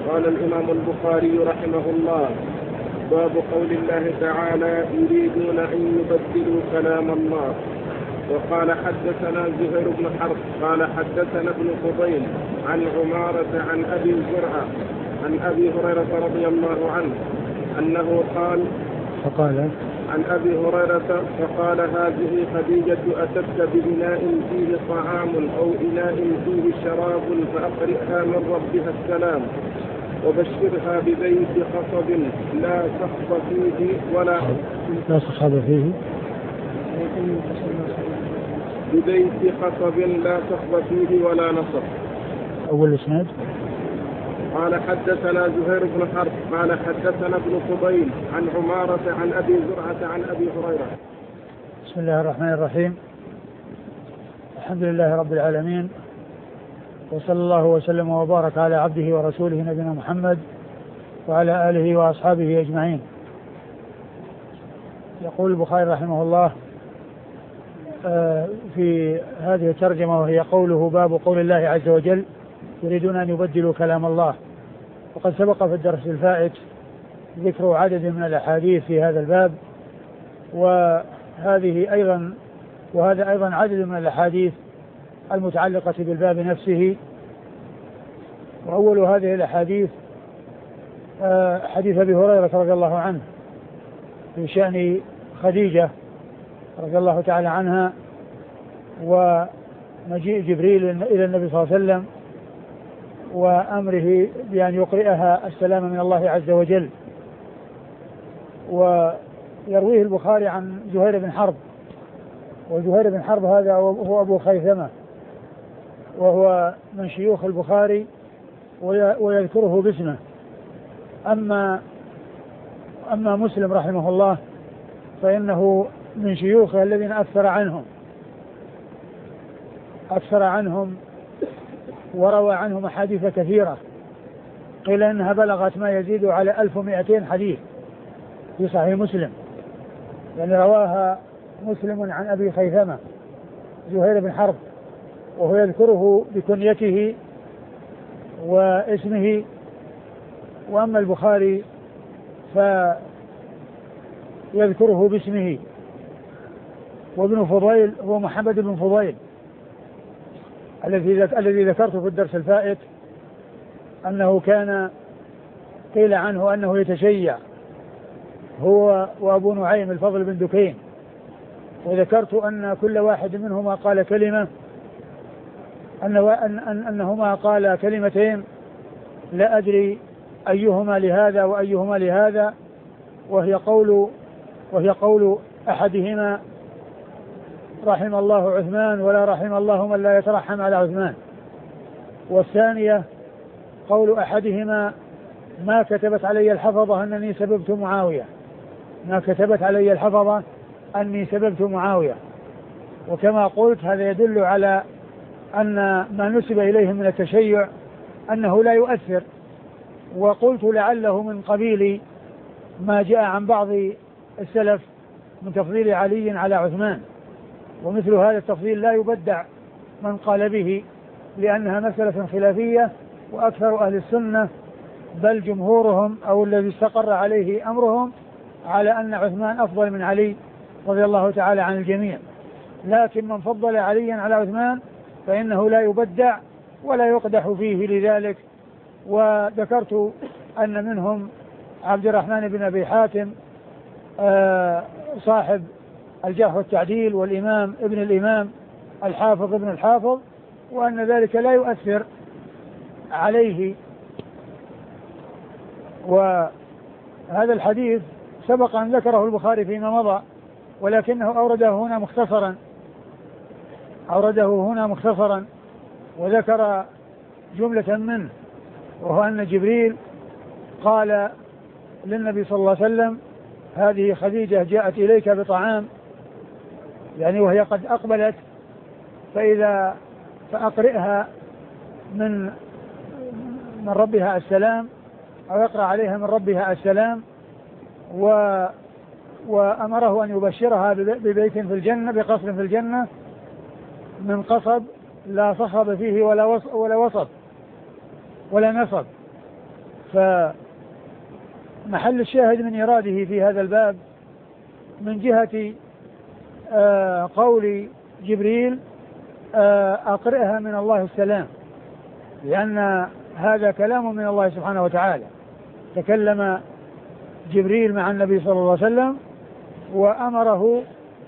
قال الإمام البخاري رحمه الله: باب قول الله تعالى: يريدون أن يبدلوا كلام الله. وقال حدثنا زهير بن حرب قال حدثنا ابن فضيل عن عمارة عن أبي زرعة عن أبي هريرة رضي الله عنه أنه قال عن أبي هريرة فقال: هذه خديجة أتتك بإناء فيه طعام أو إناء فيه شراب فأقرئها من ربها السلام وبشرها ببيت خصب لا صخب فيه ولا ببيت خصب لا صخب فيه ولا نصب. أول إسناد. قال حدثنا زهير بن حرب قال حدثنا ابن فضيل عن عمارة عن أبي زرعة عن أبي هريرة. بسم الله الرحمن الرحيم. الحمد لله رب العالمين، وصلى الله وسلم وبارك على عبده ورسوله نبينا محمد وعلى آله وأصحابه أجمعين. يقول البخاري رحمه الله في هذه الترجمة، وهي قوله: باب قول الله عز وجل: يريدون أن يبدلوا كلام الله. وقد سبق في الدرس الفائت ذكر عدد من الأحاديث في هذا الباب، وهذا أيضا عدد من الأحاديث المتعلقة بالباب نفسه. وأول هذه الأحاديث حديث أبي هريرة رضي الله عنه في شأن خديجة رضي الله تعالى عنها، ومجيء جبريل إلى النبي صلى الله عليه وسلم وأمره بأن يقرئها السلام من الله عز وجل. ويرويه البخاري عن زهير بن حرب، وزهير بن حرب هذا هو أبو خيثمة، وهو من شيوخ البخاري ويذكره باسمه. أما مسلم رحمه الله فإنه من شيوخه الذين أكثر عنهم وروى عنهم أحاديث كثيرة، قيل إنها بلغت ما يزيد على 1200 حديث في صحيح مسلم، يعني رواها مسلم عن أبي خيثمة زهير بن حرب، وهو يذكره بكنيته واسمه. وأما البخاري فيذكره باسمه. وابن فضيل هو محمد بن فضيل الذي ذكرته في الدرس الفائت أنه كان قيل عنه أنه يتشيع، هو وأبو نعيم الفضل بن دكين. وذكرت أن كل واحد منهما قال كلمة، أنهما قال كلمتين لا أدري أيهما لهذا وأيهما لهذا، وهي قول أحدهما: رحم الله عثمان ولا رحم الله من لا يترحم على عثمان. والثانية قول أحدهما: ما كتبت علي الحفظة أنني سببت معاوية، ما كتبت علي الحفظة أني سببت معاوية. وكما قلت هذا يدل على أن ما نسب إليه من التشيع أنه لا يؤثر. وقلت لعله من قبيل ما جاء عن بعض السلف من تفضيل علي على عثمان، ومثل هذا التفضيل لا يبدع من قال به، لأنها مسألة خلافية، وأكثر أهل السنة بل جمهورهم أو الذي استقر عليه أمرهم على أن عثمان أفضل من علي رضي الله تعالى عن الجميع. لكن من فضل عليا على عثمان فإنه لا يبدع ولا يقدح فيه لذلك. وذكرت أن منهم عبد الرحمن بن أبي حاتم صاحب الجرح والتعديل، والإمام ابن الإمام الحافظ ابن الحافظ، وأن ذلك لا يؤثر عليه. وهذا الحديث سبق أن ذكره البخاري فيما مضى، ولكنه أورده هنا مختصرا وذكر جملة منه، وهو أن جبريل قال للنبي صلى الله عليه وسلم: هذه خديجة جاءت إليك بطعام، يعني وهي قد أقبلت، فأقرئها من ربها السلام، أو يقرأ عليها من ربها السلام. وأمره أن يبشرها ببيت في الجنة، بقصر في الجنة من قصب لا صخب فيه ولا وسط ولا نصب. فمحل الشاهد من إراده في هذا الباب من جهة قول جبريل أقرئها من الله السلام، لأن هذا كلام من الله سبحانه وتعالى. تكلم جبريل مع النبي صلى الله عليه وسلم وأمره،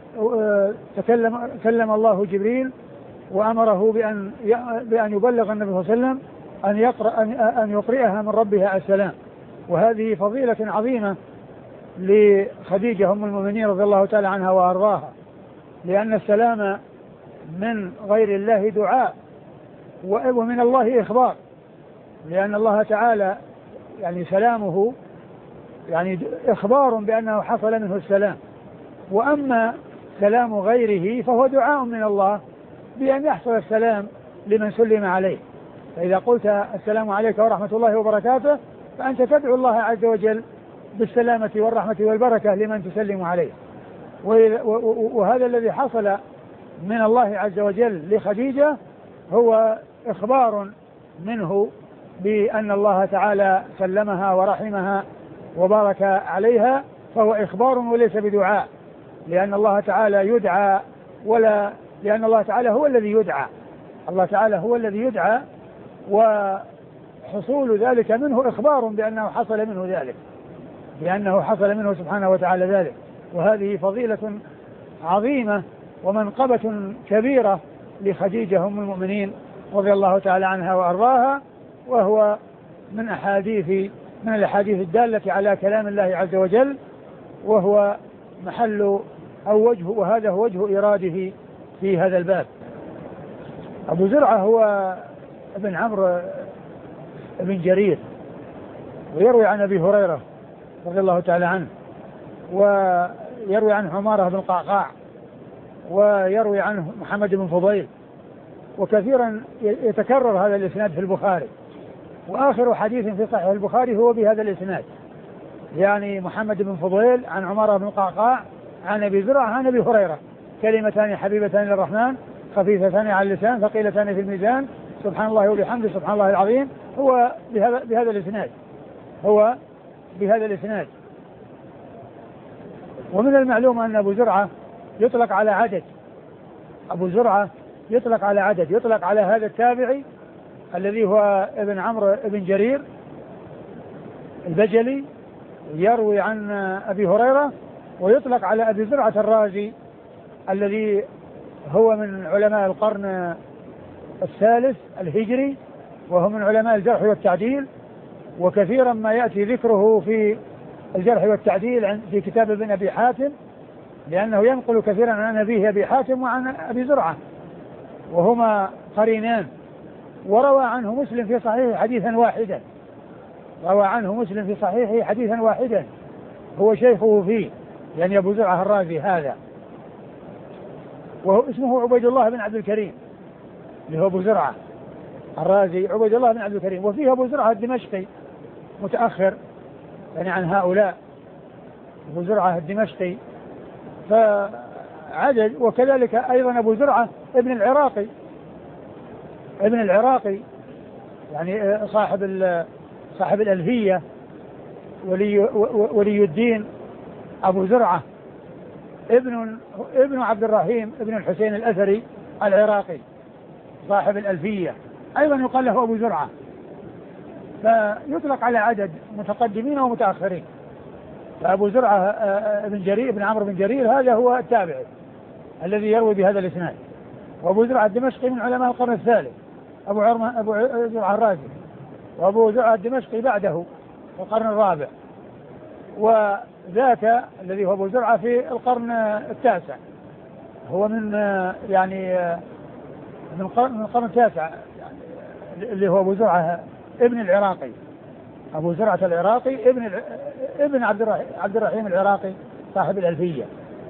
كلم الله جبريل وأمره بأن يبلغ النبي صلى الله عليه وسلم أن يقرئها من ربها السلام. وهذه فضيلة عظيمة لخديجة أم المؤمنين رضي الله تعالى عنها وأرضاها، لأن السلام من غير الله دعاء ومن الله إخبار، لأن الله تعالى يعني سلامه يعني إخبار بأنه حصل منه السلام، وأما سلام غيره فهو دعاء من الله بأن يحصل السلام لمن سلم عليه. فإذا قلت السلام عليك ورحمة الله وبركاته فأنت تدعو الله عز وجل بالسلامة والرحمة والبركة لمن تسلم عليه. وهذا الذي حصل من الله عز وجل لخديجة هو إخبار منه بأن الله تعالى سلمها ورحمها وبارك عليها، فهو إخبار وليس بدعاء، لأن الله تعالى يدعى لأن الله تعالى هو الذي يدعى، الله تعالى هو الذي يدعى، وحصول ذلك منه إخبار بأنه حصل منه ذلك، بأنه حصل منه سبحانه وتعالى ذلك. وهذه فضيلة عظيمة ومنقبة كبيرة لخديجة أم المؤمنين رضي الله تعالى عنها وأرضاها، وهو من الأحاديث الدالة على كلام الله عز وجل، وهو محل أو وجه، وهذا هو وجه إراده في هذا الباب. أبو زرعة هو ابن عمرو بن جرير، ويروي عن أبي هريرة رضي الله تعالى عنه، ويروي عنه عمارة بن القعقاع، ويروي عنه محمد بن فضيل، وكثيرا يتكرر هذا الإسناد في البخاري، وآخر حديث في صحيح البخاري هو بهذا الإسناد، يعني محمد بن فضيل عن عمارة بن القعقاع عن أبي زرعة عن أبي هريرة، كلمتان حبيبتان للرحمن خفيفتان على اللسان ثقيلتان في الميزان سبحان الله وبحمده سبحان الله العظيم. هو بهذا الإسناد. ومن المعلوم أن أبو زرعة يطلق على عدد، يطلق على هذا التابعي الذي هو ابن عمرو بن جرير البجلي يروي عن أبي هريرة، ويطلق على أبي زرعة الرازي الذي هو من علماء القرن الثالث الهجري، وهو من علماء الجرح والتعديل، وكثيرا ما يأتي ذكره في الجرح والتعديل في كتاب ابن أبي حاتم، لأنه ينقل كثيرا عن أبيه أبي حاتم وعن أبي زرعة، وهما قرينان. وروى عنه مسلم في صحيحه حديثا واحدا، هو شيخه فيه، يعني أبو زرعة الرازي هذا، وهو اسمه عبيد الله بن عبد الكريم، اللي هو أبو زرعة الرازي عبيد الله بن عبد الكريم. وفيه أبو زرعة الدمشقي متأخر يعني عن هؤلاء، أبو زرعة الدمشقي فعدد. وكذلك أيضا أبو زرعة ابن العراقي يعني صاحب الألفية ولي الدين أبو زرعة ابن عبد الرحيم ابن الحسين الأثري العراقي صاحب الألفية، أيضا يقال له أبو زرعة، فيطلق على عدد متقدمين ومتأخرين. فأبو زرعة ابن عمرو بن جرير هذا هو التابعي الذي يروي بهذا الإسناد. وأبو زرعة الدمشقي من علماء القرن الثالث، أبو زرعة الرازي، وأبو زرعة الدمشقي بعده في القرن الرابع، وذاك الذي هو أبو زرعة في القرن التاسع، هو من القرن التاسع يعني اللي هو أبو زرعة ابن العراقي، أبو زرعة العراقي ابن عبد الرحيم العراقي صاحب الألفية.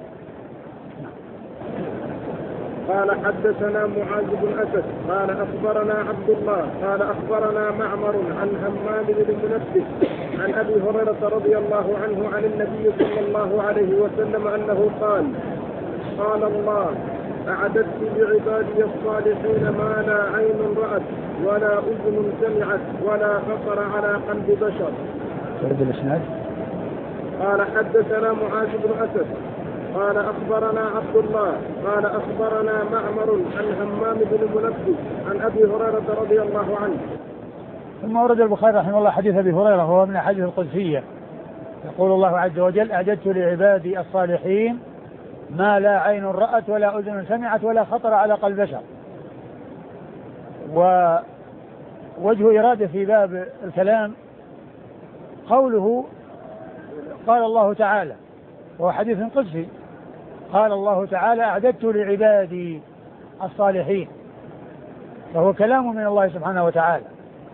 قال حدثنا معاذ بن أسد قال أخبرنا عبد الله قال أخبرنا معمر عن همام بن منبه عن أبي هريرة رضي الله عنه عن النبي صلى الله عليه وسلم أنه قال: قال الله: أعددت لعبادي الصالحين ما لا عين رأت ولا أذن سمعت ولا خطر على قلب بشر. قال حدثنا معاذ بن أسد قال أخبرنا عبد الله قال أخبرنا معمر عن همام بن منبه عن أبي هريرة رضي الله عنه. ثم ورد البخاري رحمه الله حديث أبي هريرة وهو من الأحاديث القدسية. يقول الله عز وجل: أعددت لعبادي الصالحين ما لا عين رأت ولا أذن سمعت ولا خطر على قلب بشر. ووجه إرادة في باب الكلام قوله قال الله تعالى، وهو حديث قدسي، قال الله تعالى: أعددت لعبادي الصالحين، فهو كلام من الله سبحانه وتعالى.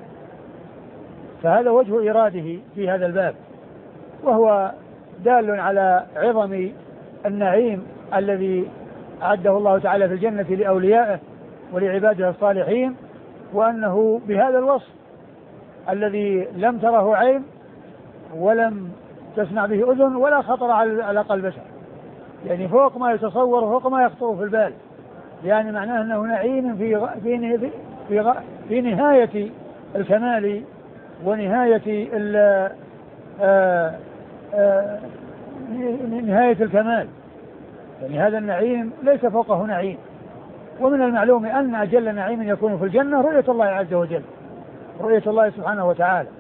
فهذا وجه إراده في هذا الباب، وهو دال على عظم النعيم الذي أعده الله تعالى في الجنة لأوليائه ولعباده الصالحين، وأنه بهذا الوصف الذي لم تره عين ولم تسمع به أذن ولا خطر على قلب بشر، يعني فوق ما يتصور وفوق ما يخطر في البال، يعني معناه أنه نعيم في نهاية الكمال ونهاية نهاية الكمال، يعني هذا النعيم ليس فوقه نعيم. ومن المعلوم أن أجل نعيم يكون في الجنة رؤية الله عز وجل، رؤية الله سبحانه وتعالى.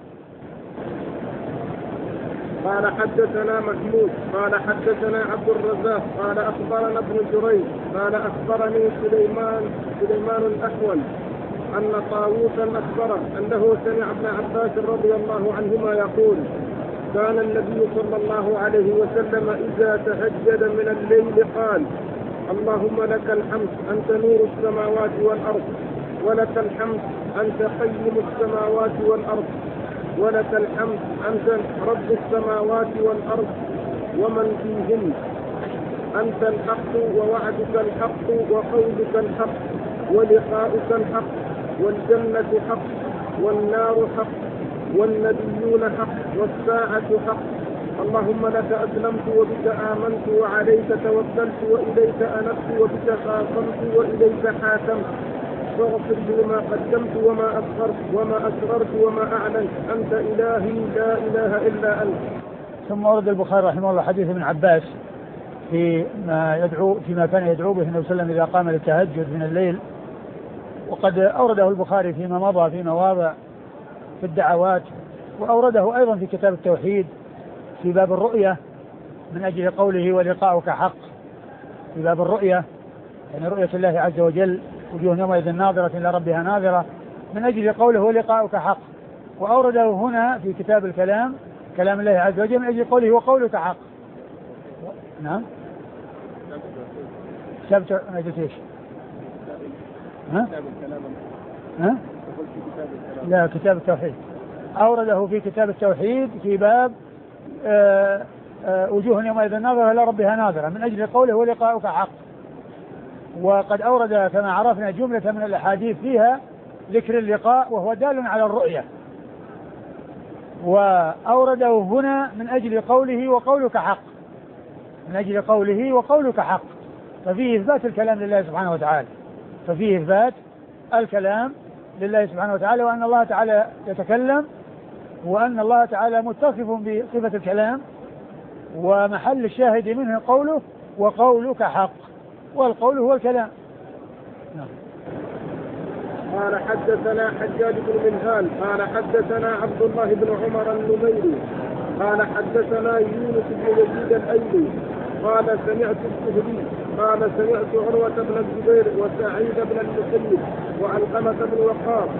قال حدثنا محمود قال حدثنا عبد الرزاق قال أخبرنا ابن جريج قال أخبرني سليمان الأحول أن طاووسا أخبره أنه سمع ابن عباس رضي الله عنهما يقول: كان النبي صلى الله عليه وسلم إذا تهجد من الليل قال: اللهم لك الحمد أنت نور السماوات والأرض، ولك الحمد أنت قيم السماوات والأرض، ولك الحمد أنت رب السماوات والأرض ومن فيهن، أنت الحق ووعدك الحق وقولك الحق ولقاؤك الحق، والجنة حق والنار حق والنبيون حق والساعة حق. اللهم لك أسلمت وبك آمنت وعليك توكلت وإليك أنبت وبك خاصمت وإليك حاكمت، فاغفر لي ما قدمت وما أخرت وما أسررت وما أعلنت، أنت إلهي لا إله إلا أنت. ثم ورد البخاري رحمه الله حديث ابن عباس فيما كان يدعو به النبي صلى الله عليه وسلم إذا قام للتهجد من الليل، وقد أورده البخاري فيما مضى في مواضع في الدعوات، وأورده أيضا في كتاب التوحيد في باب الرؤية من أجل قوله ولقاؤك حق، في باب الرؤية يعني رؤية الله عز وجل وجوه يومئذ ناظرة إلى ربها ناظرة، من أجل قوله ولقاؤك حق. وأورده هنا في كتاب الكلام كلام الله عز وجل من أجل قوله وقولك حق. نعم كتاب ايش؟ لا كتاب التوحيد، أورده في كتاب التوحيد في باب وجوه يومئذ ناظرة إلى ربها ناظرة من أجل قوله ولقاؤك حق. وقد أورد كما عرفنا جملة من الأحاديث فيها ذكر اللقاء وهو دال على الرؤية، وأورده هنا من أجل قوله وقولك حق، من أجل قوله وقولك حق، ففيه إثبات الكلام لله سبحانه وتعالى، ففيه إثبات الكلام لله سبحانه وتعالى، وأن الله تعالى يتكلم، وأن الله تعالى متصف بصفة الكلام، ومحل الشاهد منه قوله وقولك حق، والقول هو الكلام. قال حدثنا حجاج بن منهال قال حدثنا عبد الله بن عمر النميري قال حدثنا يونس بن يزيد الأيلي قال سمعت الزهري قال سمعت عروة بن الزبير وسعيد بن المسيب وعلقمة بن وقاص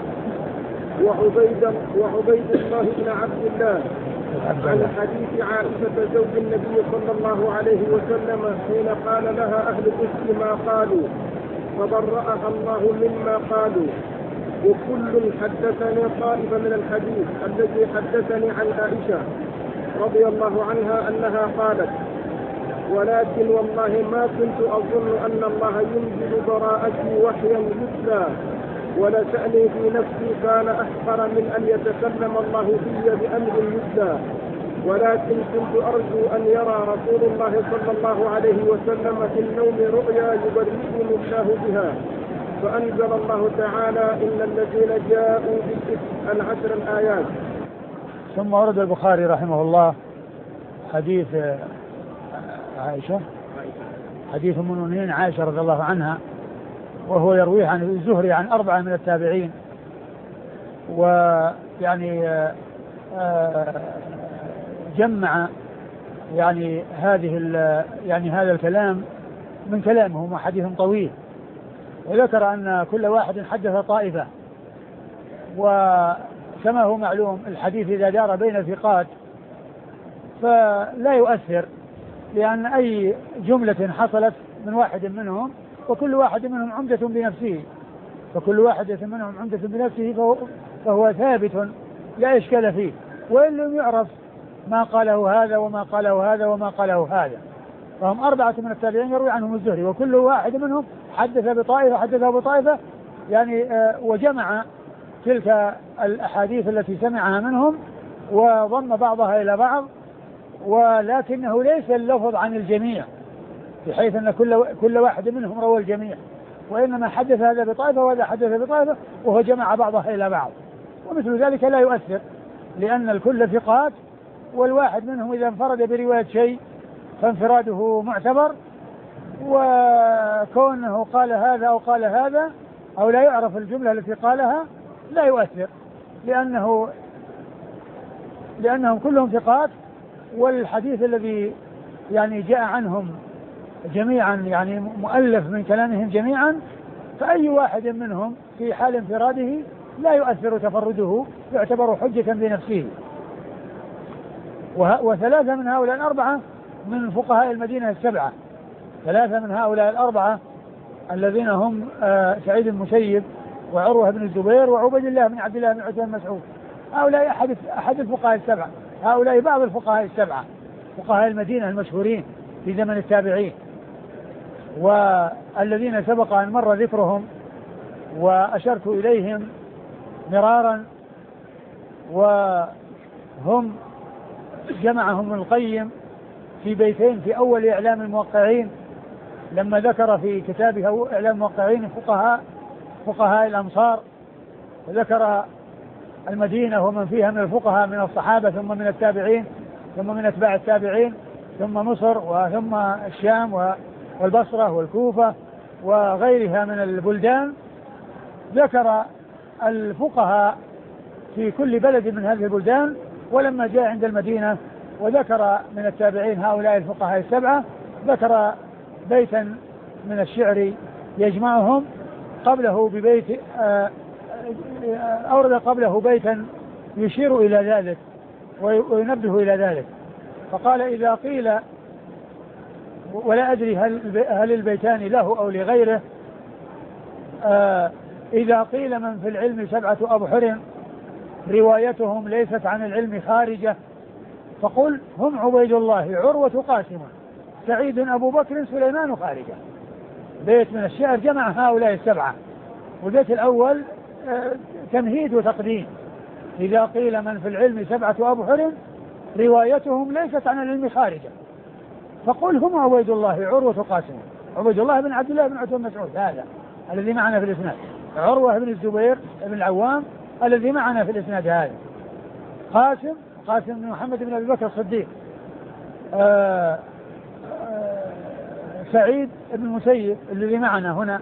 وعبيد الله بن عبد الله عن حديث عائشة زوج النبي صلى الله عليه وسلم حين قال لها أهل الإفك ما قالوا فبرأها الله مما قالوا. وكل حدثني طائفة من الحديث الذي حدثني عن عائشة رضي الله عنها أنها قالت: ولكن والله ما كنت أظن أن الله ينزل براءتي وحيا يتلى، ولشأني في نفسي كان أحقر من أن يتكلم الله في بأمر يتلى. ولكن كنت أرجو أن يرى رسول الله صلى الله عليه وسلم في النوم رؤيا يبرئني الله بها، فأنزل الله تعالى إن الذين جاءوا بالإفك العشر الآيات. ثم ورد البخاري رحمه الله حديث عائشة، حديث أم المؤمنين عائشة رضي الله عنها، وهو يرويه عن الزهري عن 4 من التابعين، ويعني جمع يعني هذا الكلام من كلامهم، وحديث طويل، وذكر أن كل واحد حدث طائفة. وكما هو معلوم الحديث إذا دار بين الثقات فلا يؤثر، لأن أي جملة حصلت من واحد منهم وكل واحد منهم عمدة بنفسه، فكل واحد منهم عمدة بنفسه فهو ثابت لا إشكال فيه، وإن لم يعرف ما قاله هذا وما قاله هذا وما قاله هذا. فهم 4 من التابعين يروي عنهم الزهري، وكل واحد منهم حدث بطائفة يعني وجمع تلك الأحاديث التي سمعها منهم وضم بعضها إلى بعض، ولكنه ليس اللفظ عن الجميع بحيث أن كل واحد منهم روى الجميع، وإنما حدث هذا بطائفة وهذا حدث بطائفة وهو جمع بعضها إلى بعض، ومثل ذلك لا يؤثر، لأن الكل ثقات، والواحد منهم إذا انفرد برواية شيء فانفراده معتبر، وكونه قال هذا أو قال هذا أو لا يعرف الجملة التي قالها لا يؤثر، لأنهم كلهم ثقات، والحديث الذي يعني جاء عنهم جميعا يعني مؤلف من كلامهم جميعا، فأي واحد منهم في حال انفراده لا يؤثر تفرده، يعتبر حجة بنفسه. وثلاثة من هؤلاء 4 من فقهاء المدينة 7، 3 من هؤلاء 4 الذين هم سعيد المسيب وعروة بن الزبير وعبيد الله بن عبد الله بن عتبة بن مسعود، هؤلاء أحد الفقهاء 7، هؤلاء بعض الفقهاء 7 فقهاء المدينة المشهورين في زمن التابعين، والذين سبق أن مر ذكرهم وأشرت إليهم مرارا، وهم جمعهم القيم في بيتين في أول إعلام الموقعين، لما ذكر في كتابه إعلام الموقعين فقهاء الأمصار، وذكر المدينة ومن فيها من الفقهاء من الصحابة ثم من التابعين ثم من أتباع التابعين ثم مصر وثم الشام والبصرة والكوفة وغيرها من البلدان، ذكر الفقهاء في كل بلد من هذه البلدان، ولما جاء عند المدينة وذكر من التابعين هؤلاء الفقهاء 7 ذكر بيتا من الشعر يجمعهم قبله ببيت أورد قبله بيتا يشير إلى ذلك وينبه إلى ذلك، فقال إذا قيل، ولا أدري هل البيتان له أو لغيره، إذا قيل من في العلم 7 أبحر روايتهم ليست عن العلم خارجة، فقل هم عبيد الله عروة قاسم سعيد أبو بكر سليمان خارجة. بيت من الشعر جمع هؤلاء 7، والبيت الأول تمهيد وتقديم، إذا قيل من في العلم 7 أبحر روايتهم ليست عن العلم خارجة، فقل هم عبيد الله عروة قاسم، عبيد الله بن عبد الله بن عتبة بن مسعود هذا الذي معنا في الإسناد، عروة بن الزبير بن العوام الذي معنا في الإسناد هذا، قاسم بن محمد بن أبي بكر الصديق، سعيد بن المسيب الذي معنا هنا،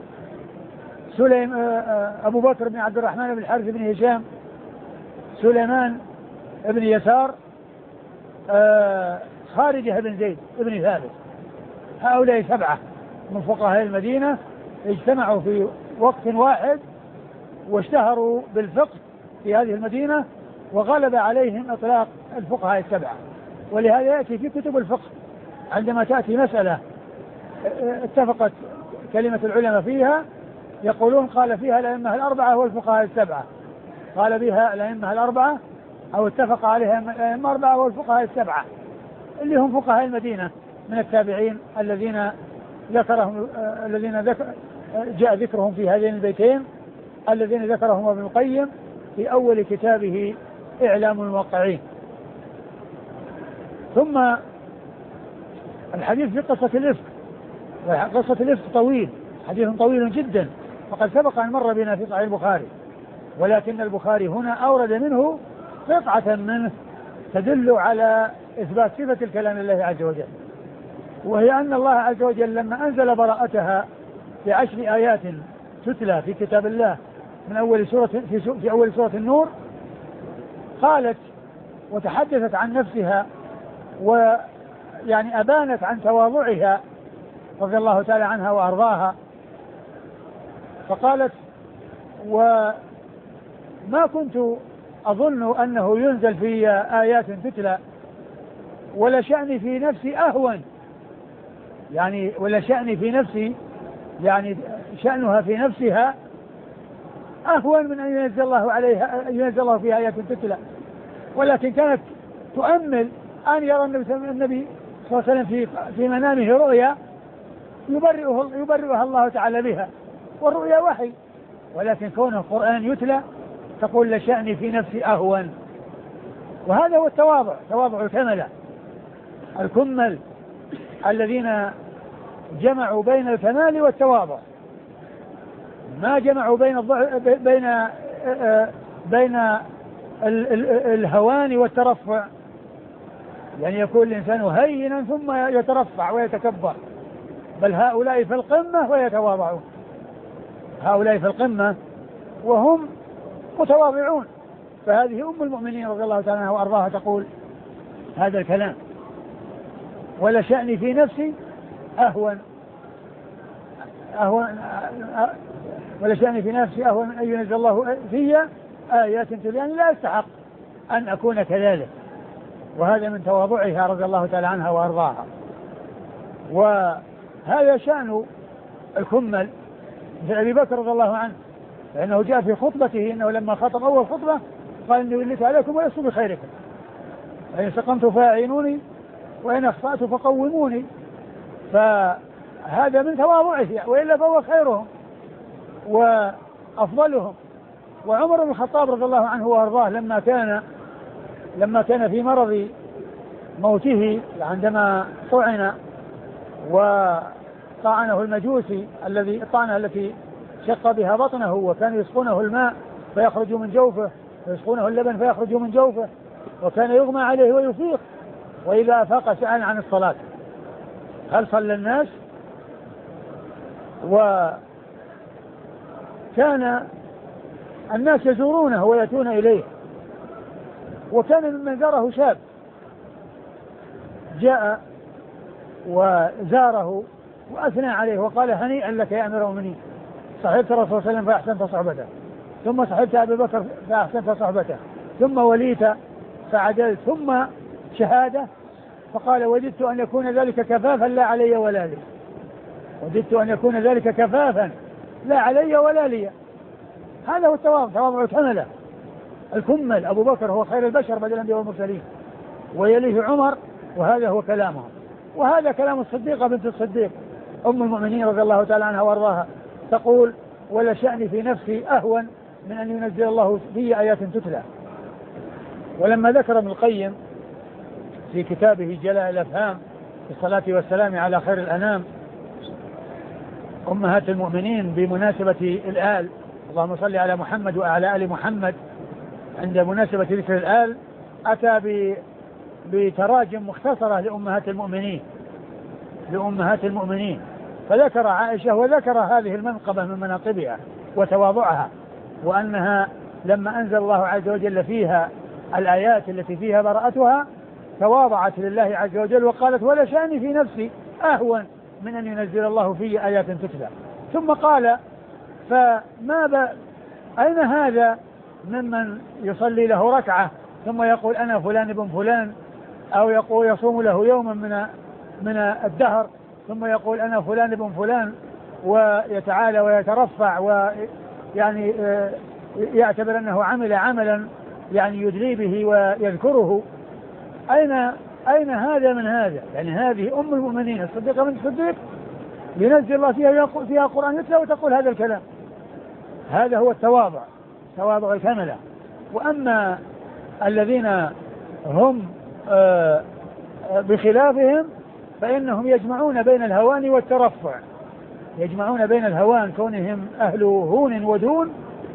أبو بكر بن عبد الرحمن بن الحارث بن هشام، سليمان بن يسار، خارجة بن زيد بن ثابت. هؤلاء 7 من فقهاء المدينة اجتمعوا في وقت واحد واشتهروا بالفقه في هذه المدينة، وغلب عليهم إطلاق الفقهاء 7، ولهذا يأتي في كتب الفقه عندما تأتي مسألة اتفقت كلمة العلماء فيها يقولون قال فيها الأئمة 4 والفقهاء 7، قال بها الأئمة 4 أو اتفق عليها الأئمة 4 والفقهاء 7 اللي هم فقهاء المدينة من التابعين الذين جاء ذكرهم في هذين البيتين الذين ذكرهم ابن القيم في أول كتابه إعلام الموقعين. ثم الحديث في قصة الإفك، وقصة الإفك طويل، حديث طويل جدا، وقد سبق أن مر بنا في صحيح البخاري، ولكن البخاري هنا أورد منه قطعة منه تدل على إثبات صفة الكلام لله عز وجل، وهي أن الله عز وجل لما أنزل براءتها في 10 آيات تتلى في كتاب الله من أول سورة في أول سورة النور، قالت وتحدثت عن نفسها ويعني أبانت عن تواضعها رضي الله تعالى عنها وأرضاها، فقالت وما كنت أظن أنه ينزل في آيات تتلى ولا شأني في نفسي أهون، يعني ولا شأني في نفسي، يعني شأنها في نفسها أهون من أن ينزل الله في آيات تتلى، ولكن كانت تؤمل أن يرى النبي صلى الله عليه وسلم في منامه رؤيا يبرئها الله تعالى بها، والرؤيا وحي، ولكن كون القرآن يتلى تقول لشأني في نفسي أهون. وهذا هو التواضع، تواضع الكمل الذين جمعوا بين الكمال والتواضع، ما جمعوا بين الهوان والترفع، يعني يكون الإنسان هينا ثم يترفع ويتكبر، بل هؤلاء في القمة ويتواضعون، هؤلاء في القمة وهم متواضعون. فهذه أم المؤمنين رضي الله تعالى عنها وأرضاها تقول هذا الكلام: ولا شأني في نفسي أهون ولا شأني في نفسي أهون أن ينزل الله في آيات تتلى، يعني لا أستحق أن أكون كذلك. وهذا من تواضعها رضي الله تعالى عنها وأرضاها. وهذا شأن الكمل مثل أبي بكر رضي الله عنه، لأنه جاء في خطبته إنه لما خطب أول خطبة قال: إني وليت عليكم ولست بخيركم، فإن سقمت فأعينوني وإن أخطأت فقوموني. فهذا من تواضعه، وإلا فهو خيرهم وأفضلهم. وعمر بن الخطاب رضي الله عنه وأرضاه لما كان في مرض موته، عندما طعن وطعنه المجوسي الطعنة التي شق بها بطنه، وكانوا يسقونه الماء فيخرج من جوفه ويسقونه اللبن فيخرج من جوفه، وكان يغمى عليه ويفيق، وإذا أفاق سأل عن الصلاة: هل صلى الناس؟ وكان الناس يزورونه ويأتون إليه، وكان ممن زاره شاب جاء وزاره وأثنى عليه وقال: هنيئا لك يا أمير المؤمنين، صحبت الرسول صلى الله عليه وسلم فأحسنت صحبته، ثم صحبت أبي بكر فأحسنت صحبته، ثم وليت فعدلت، ثم شهادة. فقال: وددت أن يكون ذلك كفافا لا علي ولا لي، وددت أن يكون ذلك كفافا لا علي ولا لي. هذا هو التواضع، تواضع الحملة الكمل. أبو بكر هو خير البشر بعد الأنبياء والمرسلين، ويليه عمر، وهذا هو كلامهم. وهذا كلام الصديقة بنت الصديق أم المؤمنين رضي الله تعالى عنها وأرضاها، تقول: ولا شأني في نفسي أهون من أن ينزل الله في آيات تتلى. ولما ذكر ابن القيم في كتابه جلاء الأفهام في الصلاة والسلام على خير الأنام أمهات المؤمنين بمناسبة الآل، اللهم صل على محمد وعلى آل محمد، عند مناسبة ذكر الآل أتى بتراجم مختصرة لأمهات المؤمنين، فذكر عائشة وذكر هذه المنقبة من مناقبها وتواضعها، وأنها لما أنزل الله عز وجل فيها الآيات التي فيها براءتها تواضعت لله عز وجل وقالت: ولا شأني في نفسي أهون من أن ينزل الله في آيات تتلى. ثم قال: أين هذا ممن يصلي له ركعة ثم يقول: أنا فلان ابن فلان، أو يقول يصوم له يوما من الدهر ثم يقول: أنا فلان ابن فلان، ويتعالى ويترفع ويعني يعتبر أنه عمل عملا يعني يدلي به ويذكره. أين هذا من هذا؟ يعني هذه أم المؤمنين الصديقة بنت الصديق ينزل الله فيها قرآن يتلى وتقول هذا الكلام. هذا هو التواضع، تواضع الكملة. وأما الذين هم بخلافهم فإنهم يجمعون بين الهوان والترفع، يجمعون بين الهوان كونهم أهل هون ودون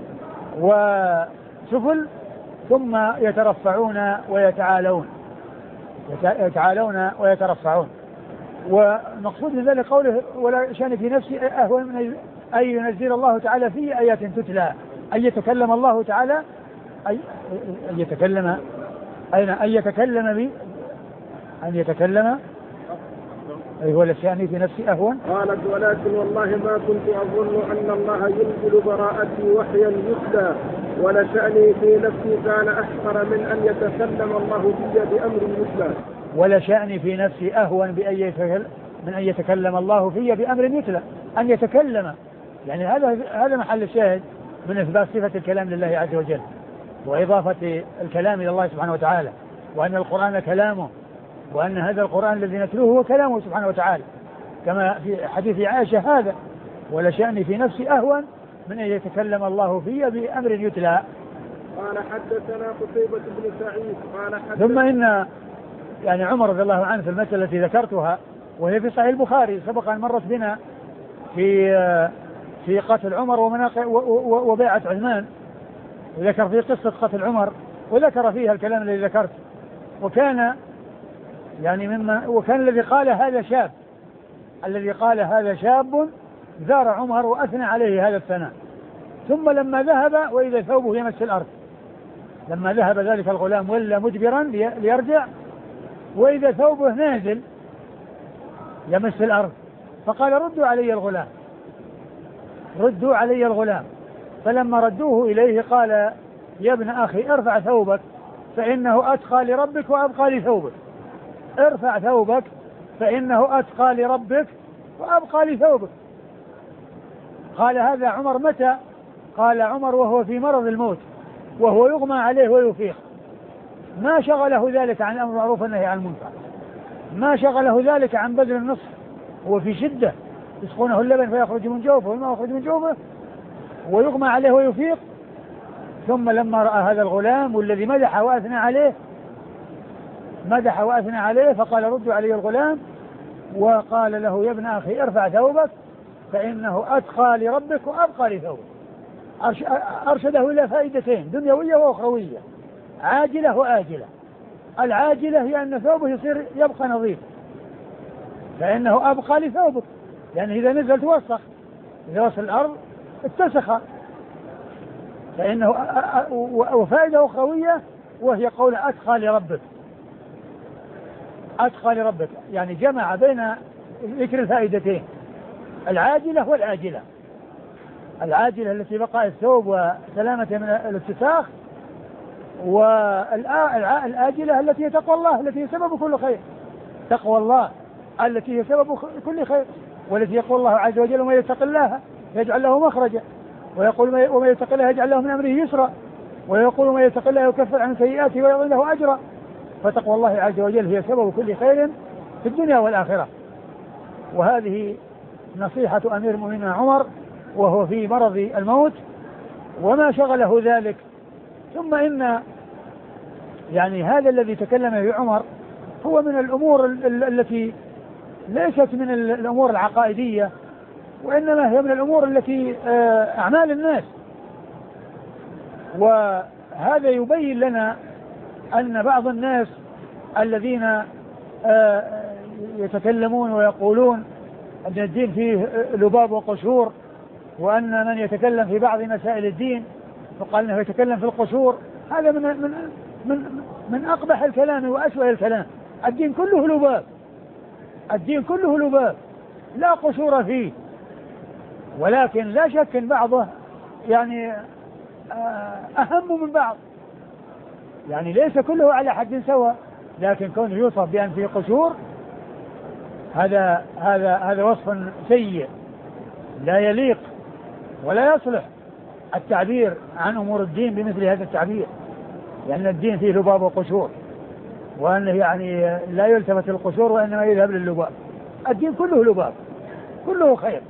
وسفل، ثم يترفعون ويتعالون، يتعالون ويترفعون. ونقصد من ذلك قوله ولا شأن في نفسي أهون من أن ينزل الله تعالى في آيات تتلى، أن يتكلم الله تعالى أن يتكلم أين أن يتكلم أي هو الشأن في نفسي أهون. قالت ولكن والله ما كنت أظن أن الله ينزل براءتي وحيا يتلى، ولشأني في نفسي كان أحقر من أن يتكلم الله في بأمر يتلى. ولشأني في نفسي أهون من أن يتكلم الله في بأمر يتلى، أن يتكلم يعني هذا محل الشاهد من إثبات صفة الكلام لله عز وجل وإضافة الكلام إلى الله سبحانه وتعالى، وأن القرآن كلامه، وأن هذا القرآن الذي نتلوه هو كلامه سبحانه وتعالى، كما في حديث عائشة هذا ولشأني في نفسي أهون من أن يتكلم الله في بأمر يتلى. قال حدثنا قتيبة بن سعيد قال ثم إن يعني عمر رضي الله عنه في المسألة التي ذكرتها وهي في صحيح البخاري سبق أن مرت بنا في قتل عمر وبيعة عثمان، وذكر في قصة قتل عمر وذكر فيها الكلام الذي ذكرت، وكان الذي قال هذا شاب زار عمر وأثنى عليه هذا الثناء، ثم لما ذهب وإذا ثوبه يمس الأرض، لما ذهب ذلك الغلام ولا مدبرا ليرجع وإذا ثوبه نازل يمس الأرض، فقال ردوا علي الغلام، فلما ردوه إليه قال يا ابن أخي ارفع ثوبك فإنه أتقى لربك وأبقى لثوبك، ارفع ثوبك فإنه أتقى لربك وأبقى لثوبك. قال هذا عمر متى؟ قال عمر وهو في مرض الموت وهو يغمى عليه ويفيق، ما شغله ذلك عن الأمر المعروف والنهي عن المنكر، ما شغله ذلك عن بذل النصح، هو في شدة يسقونه اللبن فيخرج من جوفه والماء يخرج من جوفه ويغمى عليه ويفيق. ثم لما رأى هذا الغلام والذي مدح وأثنى عليه فقال ردوا علي الغلام، وقال له يا ابن أخي ارفع ثوبك فإنه أتقى لربك وأبقى لثوبك. أرشده إلى فائدتين دنيوية وأخروية، عاجلة وآجلة. العاجلة هي أن ثوبه يبقى نظيف فإنه أبقى لثوبك، يعني إذا نزل توسخ، إذا وصل الأرض اتسخ، فإنه وفائدة أخروية وهي قول أتقى لربك، يعني جمع بين ذكر الفائدتين العاجلة والآجلة، العاجلة التي بقاء الثوب وسلامة من الاتساخ، والآجلة التي هي تقوى الله التي هي سبب كل خير، تقوى الله التي هي سبب كل خير، والتي يقول الله عز وجل ومن يتق الله يجعل له مخرجا، ويقول ومن يتق الله يجعل له من أمره يسرا، ويقول ومن يتق الله يكفر عن سيئاته ويعظم له أجرا. فتقوى الله عز وجل هي سبب كل خير في الدنيا والآخرة. وهذه نصيحة أمير المؤمنين عمر وهو في مرض الموت وما شغله ذلك. ثم إن يعني هذا الذي تكلم به عمر هو من الأمور التي ليست من الأمور العقائدية، وإنما هي من الأمور التي أعمال الناس. وهذا يبين لنا أن بعض الناس الذين يتكلمون ويقولون أن الدين فيه لباب وقشور، وأن من يتكلم في بعض مسائل الدين فقال أنه يتكلم في القشور، هذا من أقبح الكلام وأسوأ الكلام. الدين كله لباب، الدين كله لباب لا قشور فيه، ولكن لا شك أن بعضه يعني أهم من بعض، يعني ليس كله على حد سواء، لكن كونه يوصف بأن فيه قشور هذا وصف سيء لا يليق ولا يصلح التعبير عن أمور الدين بمثل هذا التعبير، لأن الدين فيه لباب وقشور، وأنه يعني لا يلتفت القشور وإنما يذهب لللباب. الدين كله لباب كله خير،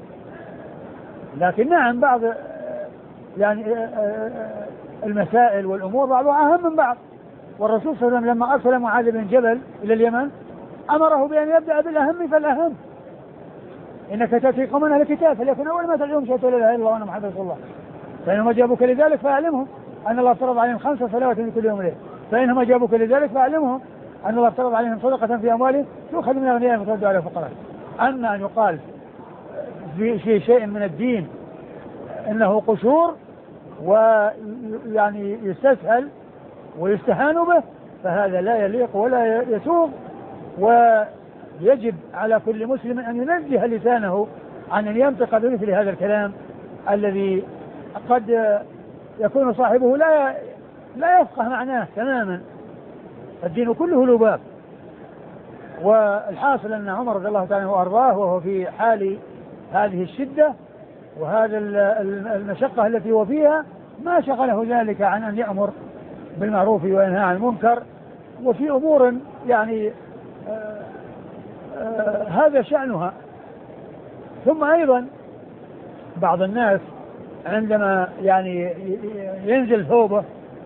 لكن نعم بعض يعني المسائل والأمور بعضها أهم من بعض، والرسول صلى الله عليه وسلم لما أرسل معاذ بن جبل إلى اليمن أمره بأن يبدأ بالأهم فالأهم، إنك تأتي قوما أهل الكتاب فليكن أول ما تدعوهم شهادة لا إله إلا الله وأن محمدا رسول الله، فإنهم أجابوك لذلك فأعلمهم أن الله افترض عليهم 5 صلوات في كل يوم وليلة، فإنهم أجابوك لذلك فأعلمهم أن الله افترض عليهم صدقة في أموالهم تؤخذ من أغنيائهم وترد على الفقراء. أما أن يقال في شيء من الدين إنه قشور ويعني يستسهل ويستهان به فهذا لا يليق ولا يسوغ، ويجب على كل مسلم أن ينزه لسانه عن أن ينطق بمثل هذا الكلام الذي قد يكون صاحبه لا يفقه معناه تماما. الدين كله لباب. والحاصل أن عمر رضي الله تعالى وأرضاه وهو في حال هذه الشدة وهذا المشقة التي هو فيها ما شغله ذلك عن أن يأمر بالمعروف وينهى عن المنكر، وفي أمور يعني هذا شأنها. ثم أيضا بعض الناس عندما يعني ينزل ثوبه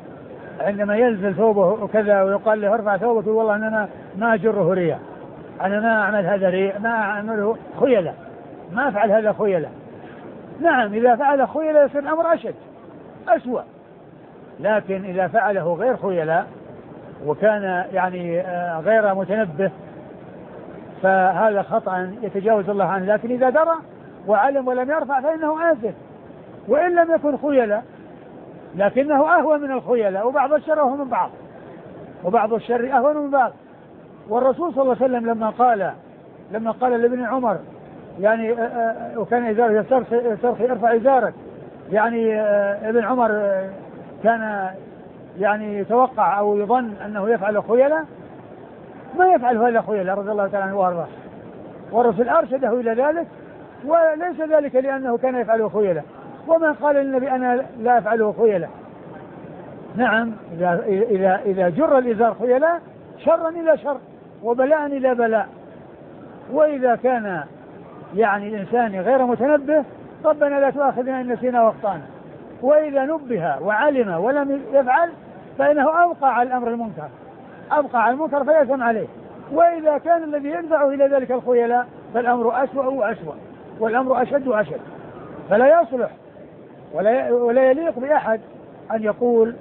وكذا ويقال له ارفع ثوبك والله أنا ما أجره رياء، أنا ما أعمل هذا رياء، ما أعمله خيلة، ما أفعل هذا خيلة. نعم إذا فعل خيلة يصير الأمر أسوأ، لكن إذا فعله غير خيلة وكان يعني غير متنبه فهذا خطأ يتجاوز الله عنه. لكن إذا درى وعلم ولم يرفع فإنه آثم، وإن لم يكن خيلة لكنه أهوى من الخيلة، وبعض الشر أهوى من بعض، وبعض الشر أهوى من بعض. والرسول صلى الله عليه وسلم لما قال لابن عمر يعني وكان إزاره يسترخي ارفع إزارك، يعني ابن عمر كان يعني يتوقع أو يظن أنه يفعل خيلة، ما يفعل هذا خيلة رضي الله تعالى عنه وارضاه، والرسول أرشده إلى ذلك، وليس ذلك لأنه كان يفعله خيلة، وما قال للنبي أنا لا أفعله خيلة. نعم إذا جر الإزار خيلة شرا إلى شر وبلاء إلى بلاء. وإذا كان يعني الإنسان غير متنبه ربنا لا تؤاخذنا إن نسينا واخطأنا، وإذا نبه وعلم ولم يفعل فإنه أوقع على المنكر فيأثم عليه. وإذا كان الذي يدفعه إلى ذلك الخيلاء فالأمر أسوأ وأسوأ، والأمر أشد وأشد. فلا يصلح ولا يليق بأحد أن يقول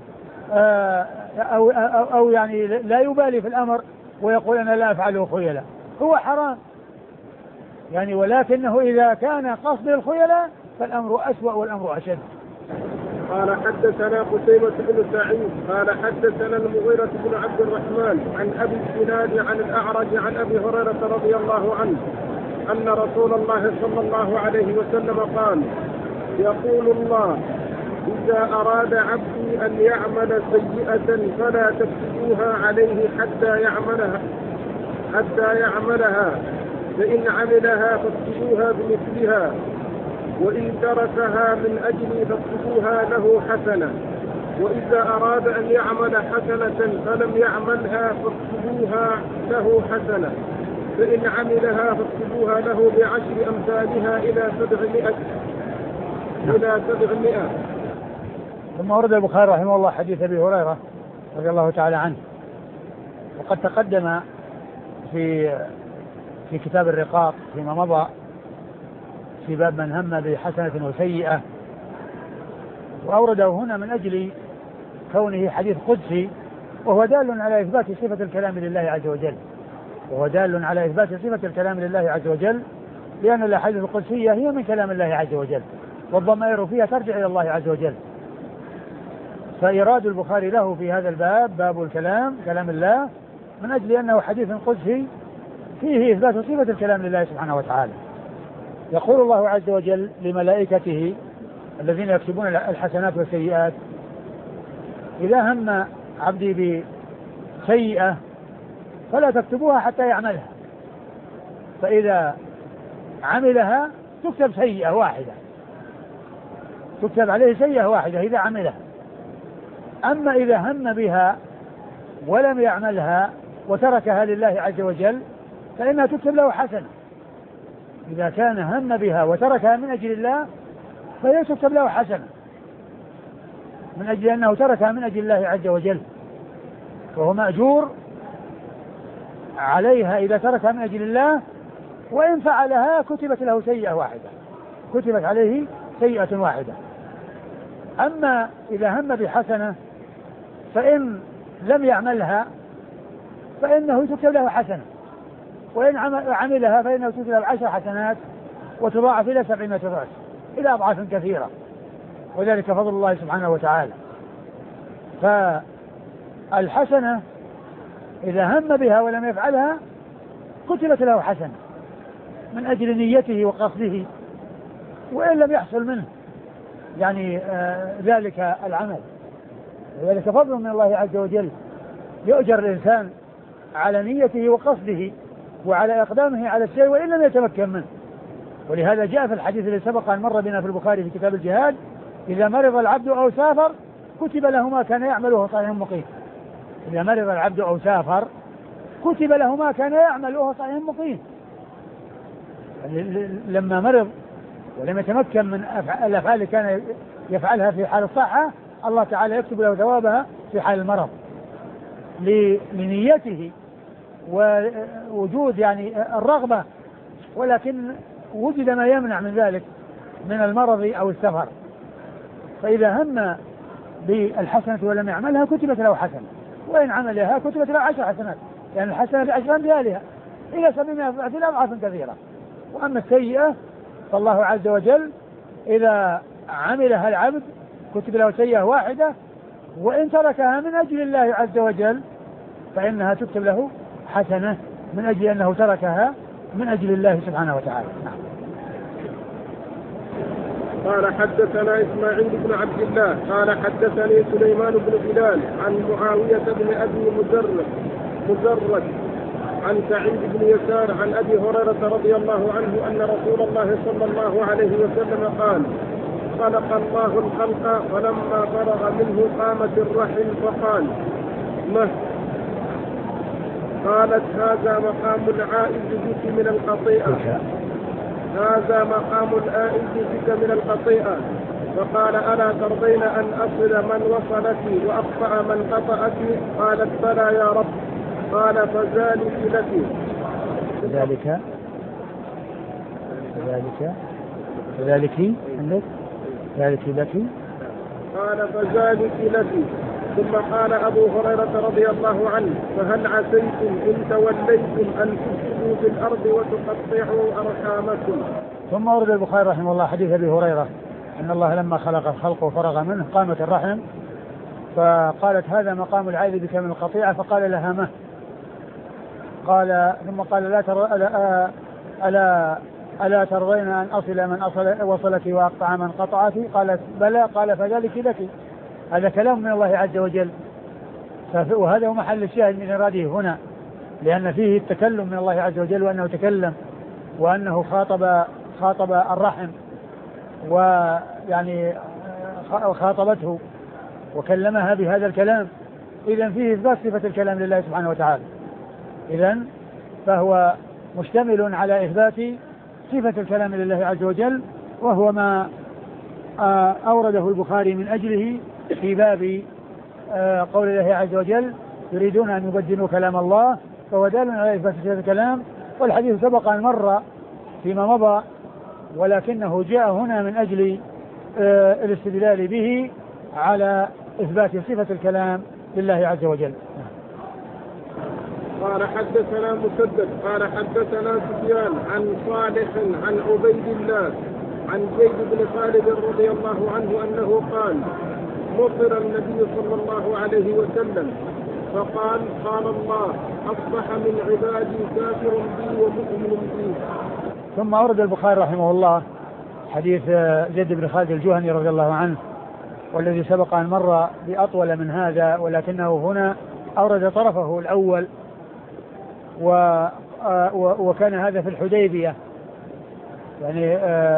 أو يعني لا يبالي في الأمر ويقول أنا لا أفعله خيلاء، هو حرام يعني، ولكنه إذا كان قصد الخيلاء فالأمر أسوأ والأمر أشد. قال حدثنا قتيبة بن سعيد قال حدثنا المغيرة بن عبد الرحمن عن أبي الزناد عن الأعرج عن أبي هريرة رضي الله عنه أن رسول الله صلى الله عليه وسلم قال يقول الله إذا أراد عبدي أن يعمل سيئة فلا تكتبوها عليه حتى يعملها، فإن عملها فاكتبوها بمثلها، وإن تركها من أجلي فاكتبوها له حسنة، وإذا أراد أن يعمل حسنة فلم يعملها فاكتبوها له حسنة، فإن عملها فاكتبوها له ب10 أمثالها إلى 700. ثم ورد البخاري رحمه الله حديث أبي هريرة رضي الله تعالى عنه، وقد تقدم في كتاب الرقاق فيما مضى في باب من هم بحسنة وسيئة، وأورده هنا من أجل كونه حديث قدسي، وهو دال على إثبات صفة الكلام لله عز وجل، لأن الأحاديث القدسية هي من كلام الله عز وجل، والضمائر فيها ترجع إلى الله عز وجل. فإيراد البخاري له في هذا الباب باب الكلام كلام الله من أجل أنه حديث قدسي فيه إثبات صفة الكلام لله سبحانه وتعالى. يقول الله عز وجل لملائكته الذين يكتبون الحسنات والسيئات إذا هم عبدي بسيئة فلا تكتبوها حتى يعملها، فإذا عملها تكتب سيئة واحدة، تكتب عليه سيئة واحدة إذا عملها. أما إذا هم بها ولم يعملها وتركها لله عز وجل فإنها تكتب له حسنة. إذا كان هم بها وتركها من أجل الله فهي تكتب له حسنة من أجل أنه تركها من أجل الله عز وجل. وهو مأجور عليها إذا تركها من أجل الله، وإن فعلها كتبت له سيئة واحدة، كتبت عليه سيئة واحدة. أما إذا هم بحسنة فإن لم يعملها فإنه تكتب له حسنة، وإن عملها فإنه تكتب له 10 حسنات وتضاعف إلى 700 ضعف إلى أضعاف كثيرة، وذلك فضل الله سبحانه وتعالى. فالحسنة إذا هم بها ولم يفعلها كتبت له حسنة من أجل نيته وقصده، وإن لم يحصل منه يعني ذلك العمل. وذلك فضل من الله عز وجل، يؤجر الإنسان على نيته وقصده وعلى إقدامه على الشيء وإن لم يتمكن منه. ولهذا جاء في الحديث الذي سبق أن مر بنا في البخاري في كتاب الجهاد: إذا مرض العبد أو سافر كتب له ما كان يعمله صحيح مقيم. إذا مرض العبد أو سافر كتب له ما كان يعمله صحيح مقيم. لما مرض ولم يتمكن من الأفعال اللي كان يفعلها في حال الصحة، الله تعالى يكتب له ثوابها في حال المرض لنيته ووجود يعني الرغبة، ولكن وجد ما يمنع من ذلك من المرض أو السفر. فإذا هم بالحسنة ولم يعملها كتبت له حسنة، وإن عملها كتبت له 10 حسنات، يعني الحسنة ب10 أمثالها إلى 700 ضعف إلى أضعاف كثيرة. وأما السيئة فالله عز وجل إذا عملها العبد كتب له سيئة واحدة، وإن تركها من أجل الله عز وجل فإنها تكتب له حسنة من أجل أنه تركها من أجل الله سبحانه وتعالى. قال حدثنا إسماعيل بن عبد الله قال حدثني سليمان بن بلال عن معاوية بن أبي مزرد عن سعيد بن يسار عن أبي هريرة رضي الله عنه أن رسول الله صلى الله عليه وسلم قال: خلق الله الخلق فلما فرغ منه قامت الرحم فقال: مه؟ قالت: هذا مقام العائد بك من القطيئة، هذا مقام العائد بك من القطيئة. فقال: ألا ترضين أن أصل من وصلك وأقطع من قطعك؟ قالت: بلى يا رب. قال: فذلك لك. ذلك لك. قال: فذلك لك. ثم قال أبو هريرة رضي الله عنه: فهل عسيتم إن توليتم أن تفسدوا في الأرض وتقطعوا أرحامكم؟ ثم ورد البخاري رحمه الله حديث أبي هريرة أن الله لما خلق الخلق وفرغ منه قامت الرحم، فقالت: هذا مقام العائد بك من القطيعة. فقال لها: مه؟ ثم قال: ألا ترضين أن أصل من وصلك وأقطع من قطعك؟ قالت: بلى. قال: فذلك لك. هذا كلام من الله عز وجل، وهذا هو محل الشاهد من إراده هنا، لأن فيه التكلم من الله عز وجل، وأنه تكلم وأنه خاطب الرحم، ويعني خاطبته وكلمها بهذا الكلام. إذن فيه إثبات صفة الكلام لله سبحانه وتعالى، إذن فهو مشتمل على إثبات صفة الكلام لله عز وجل، وهو ما أورده البخاري من أجله في باب قول الله عز وجل: يريدون أن يبدلوا كلام الله، فهو دال على إثبات صفة الكلام. والحديث سبق أن مر فيما مضى، ولكنه جاء هنا من أجل الاستدلال به على إثبات صفة الكلام لله عز وجل. قال: حدثنا مسدد قال حدثنا سفيان عن صالح عن عبيد الله عن زيد بن خالد رضي الله عنه أنه قال: مطر النبي صلى الله عليه وسلم فقال: قال الله: أصبح من عبادي كافر بي ومؤمن بي. ثم أورد البخاري رحمه الله حديث زيد بن خالد الجهني رضي الله عنه، والذي سبق أن مر بأطول من هذا، ولكنه هنا أورد طرفه الأول، وكان هذا في الحديبية. يعني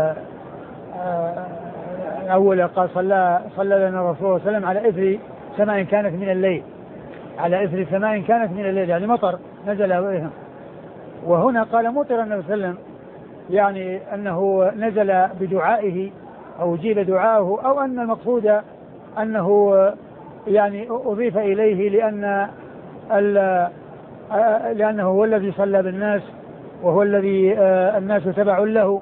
أولا قال: صلى لنا الرسول صلى الله عليه وسلم على إثر سماء كانت من الليل، على إثر سماء كانت من الليل، يعني مطر نزل بهم. وهنا قال: مطر النبي صلى الله عليه وسلم، يعني أنه نزل بدعائه أو جيب دعاءه، أو أن المقصود أنه يعني أضيف إليه لأن لأنه هو الذي صلى بالناس وهو الذي الناس تبع له.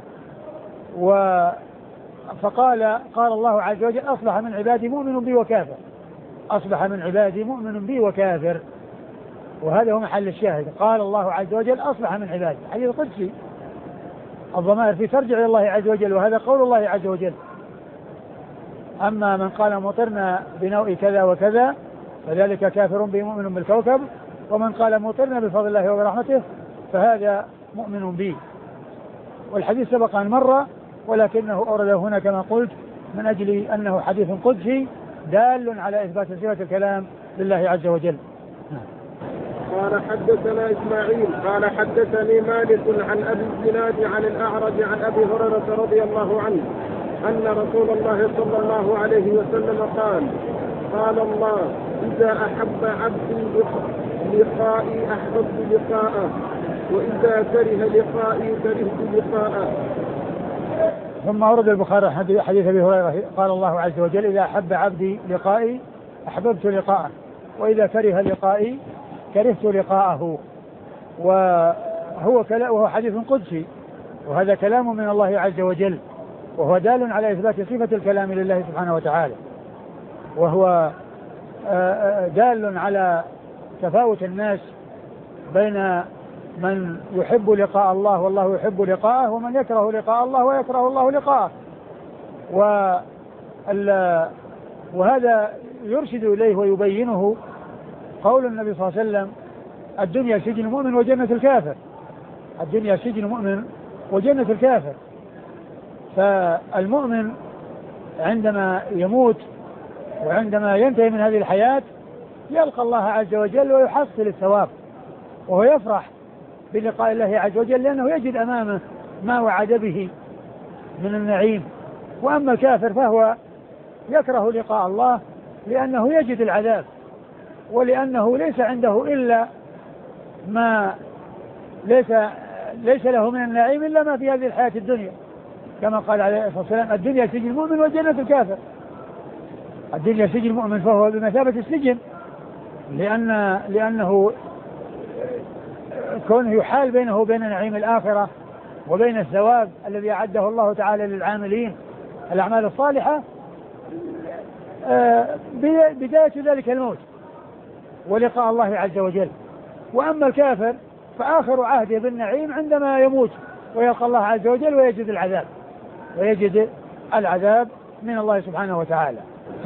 قال الله عز وجل أصبح من عبادي مؤمن بي وكافر، أصبح من عبادي مؤمن بي وكافر، وهذا هو محل الشاهد. قال الله عز وجل أصبح من عبادي، حديث قدسي، الضمائر في ترجع إلى الله عز وجل، وهذا قول الله عز وجل. أما من قال مطرنا بنوء كذا وكذا فذلك كافر به مؤمن بالكوكب، ومن قال مطرنا بفضل الله وبرحمته فهذا مؤمن به. والحديث سبق أن مر، ولكنه أورد هنا كما قلت من أجل أنه حديث قدسي دال على إثبات صفة الكلام لله عز وجل. قال حدثنا إسماعيل قال حدثني مالك عن أبي الزناد عن الأعرج عن أبي هريرة رضي الله عنه أن رسول الله صلى الله عليه وسلم قال الله إذا أحب عبدي لقائي أحببت لقاءه، وإذا كره لقائي كرهت لقاءه. ثم أورد البخاري حديث أبي هريرة قال الله عز وجل إذا أحب عبدي لقائي أحببت لقاءه، وإذا كره لقائي كرهت لقاءه. وهو حديث قدسي، وهذا كلام من الله عز وجل، وهو دال على إثبات صفة الكلام لله سبحانه وتعالى، وهو دال على تفاوت الناس بين من يحب لقاء الله والله يحب لقاءه، ومن يكره لقاء الله ويكره الله لقاءه. وهذا يرشد إليه ويبينه قول النبي صلى الله عليه وسلم الدنيا سجن المؤمن وجنة الكافر، الدنيا سجن المؤمن وجنة الكافر. فالمؤمن عندما يموت وعندما ينتهي من هذه الحياة يلقى الله عز وجل ويحصل الثواب، وهو يفرح بلقاء الله عز وجل لأنه يجد أمامه ما وعد به من النعيم. وأما الكافر فهو يكره لقاء الله لأنه يجد العذاب، ولأنه ليس عنده إلا ما ليس له من النعيم إلا ما في هذه الحياة الدنيا، كما قال عليه الصلاة والسلام الدنيا سجن المؤمن وجنة الكافر. الدنيا سجن المؤمن فهو بمثابة السجن، لأنه كونه يحال بينه وبين نعيم الآخرة وبين الثواب الذي أعده الله تعالى للعاملين الأعمال الصالحة. بداية ذلك الموت ولقاء الله عز وجل. وأما الكافر فآخر عهده بالنعيم عندما يموت ويلقى الله عز وجل ويجد العذاب من الله سبحانه وتعالى.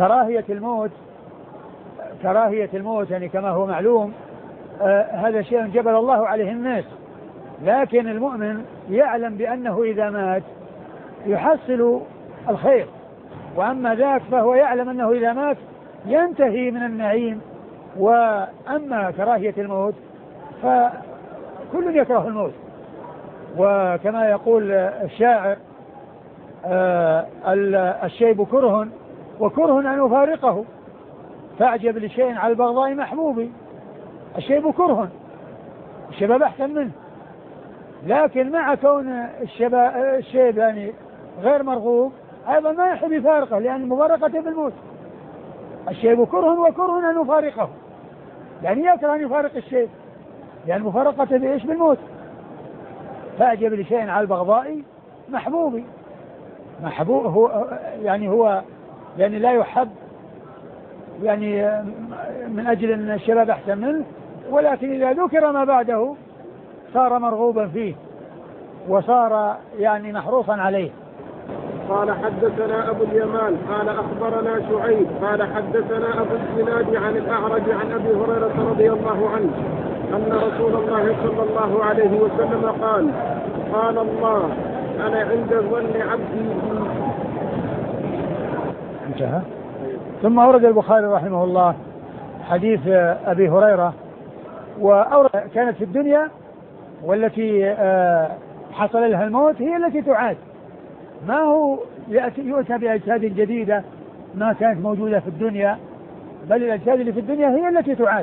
كراهية الموت يعني كما هو معلوم هذا شيء جبل الله عليه الناس، لكن المؤمن يعلم بأنه إذا مات يحصل الخير، وأما ذاك فهو يعلم أنه إذا مات ينتهي من النعيم. وأما كراهية الموت فكل يكره الموت، وكما يقول الشاعر الشيب كره وكره أن يفارقه، فأعجب لشيء على البغضاء محبوبي. الشيب كره، الشباب أحسن منه، لكن مع كون الشيب يعني غير مرغوب أيضا ما يحب يفارقه لأن مفارقته بالموت. الشيب كره وكره أن يفارقه، يعني يكره أن يفارق الشيب لأن مفارقته بإيش؟ بالموت. فأعجب لشيء على البغضاء محبوبي. محبوب هو يعني لا يحب يعني من أجل أن الشباب أحسن منه، ولكن إذا ذكر ما بعده صار مرغوبا فيه وصار يعني محروصا عليه. قال حدثنا أبو اليمان قال أخبرنا شعيب قال حدثنا أبو الزناد عن الأعرج عن أبي هريرة رضي الله عنه أن رسول الله صلى الله عليه وسلم قال الله أنا عند ظن عبدي بي. انتهى. ثم أورد البخاري رحمه الله حديث أبي هريرة، وأورد كانت في الدنيا والتي حصل لها الموت هي التي تعاد، ما هو يؤتى بأجساد جديدة ما كانت موجودة في الدنيا، بل الأجساد اللي في الدنيا هي التي تعاد.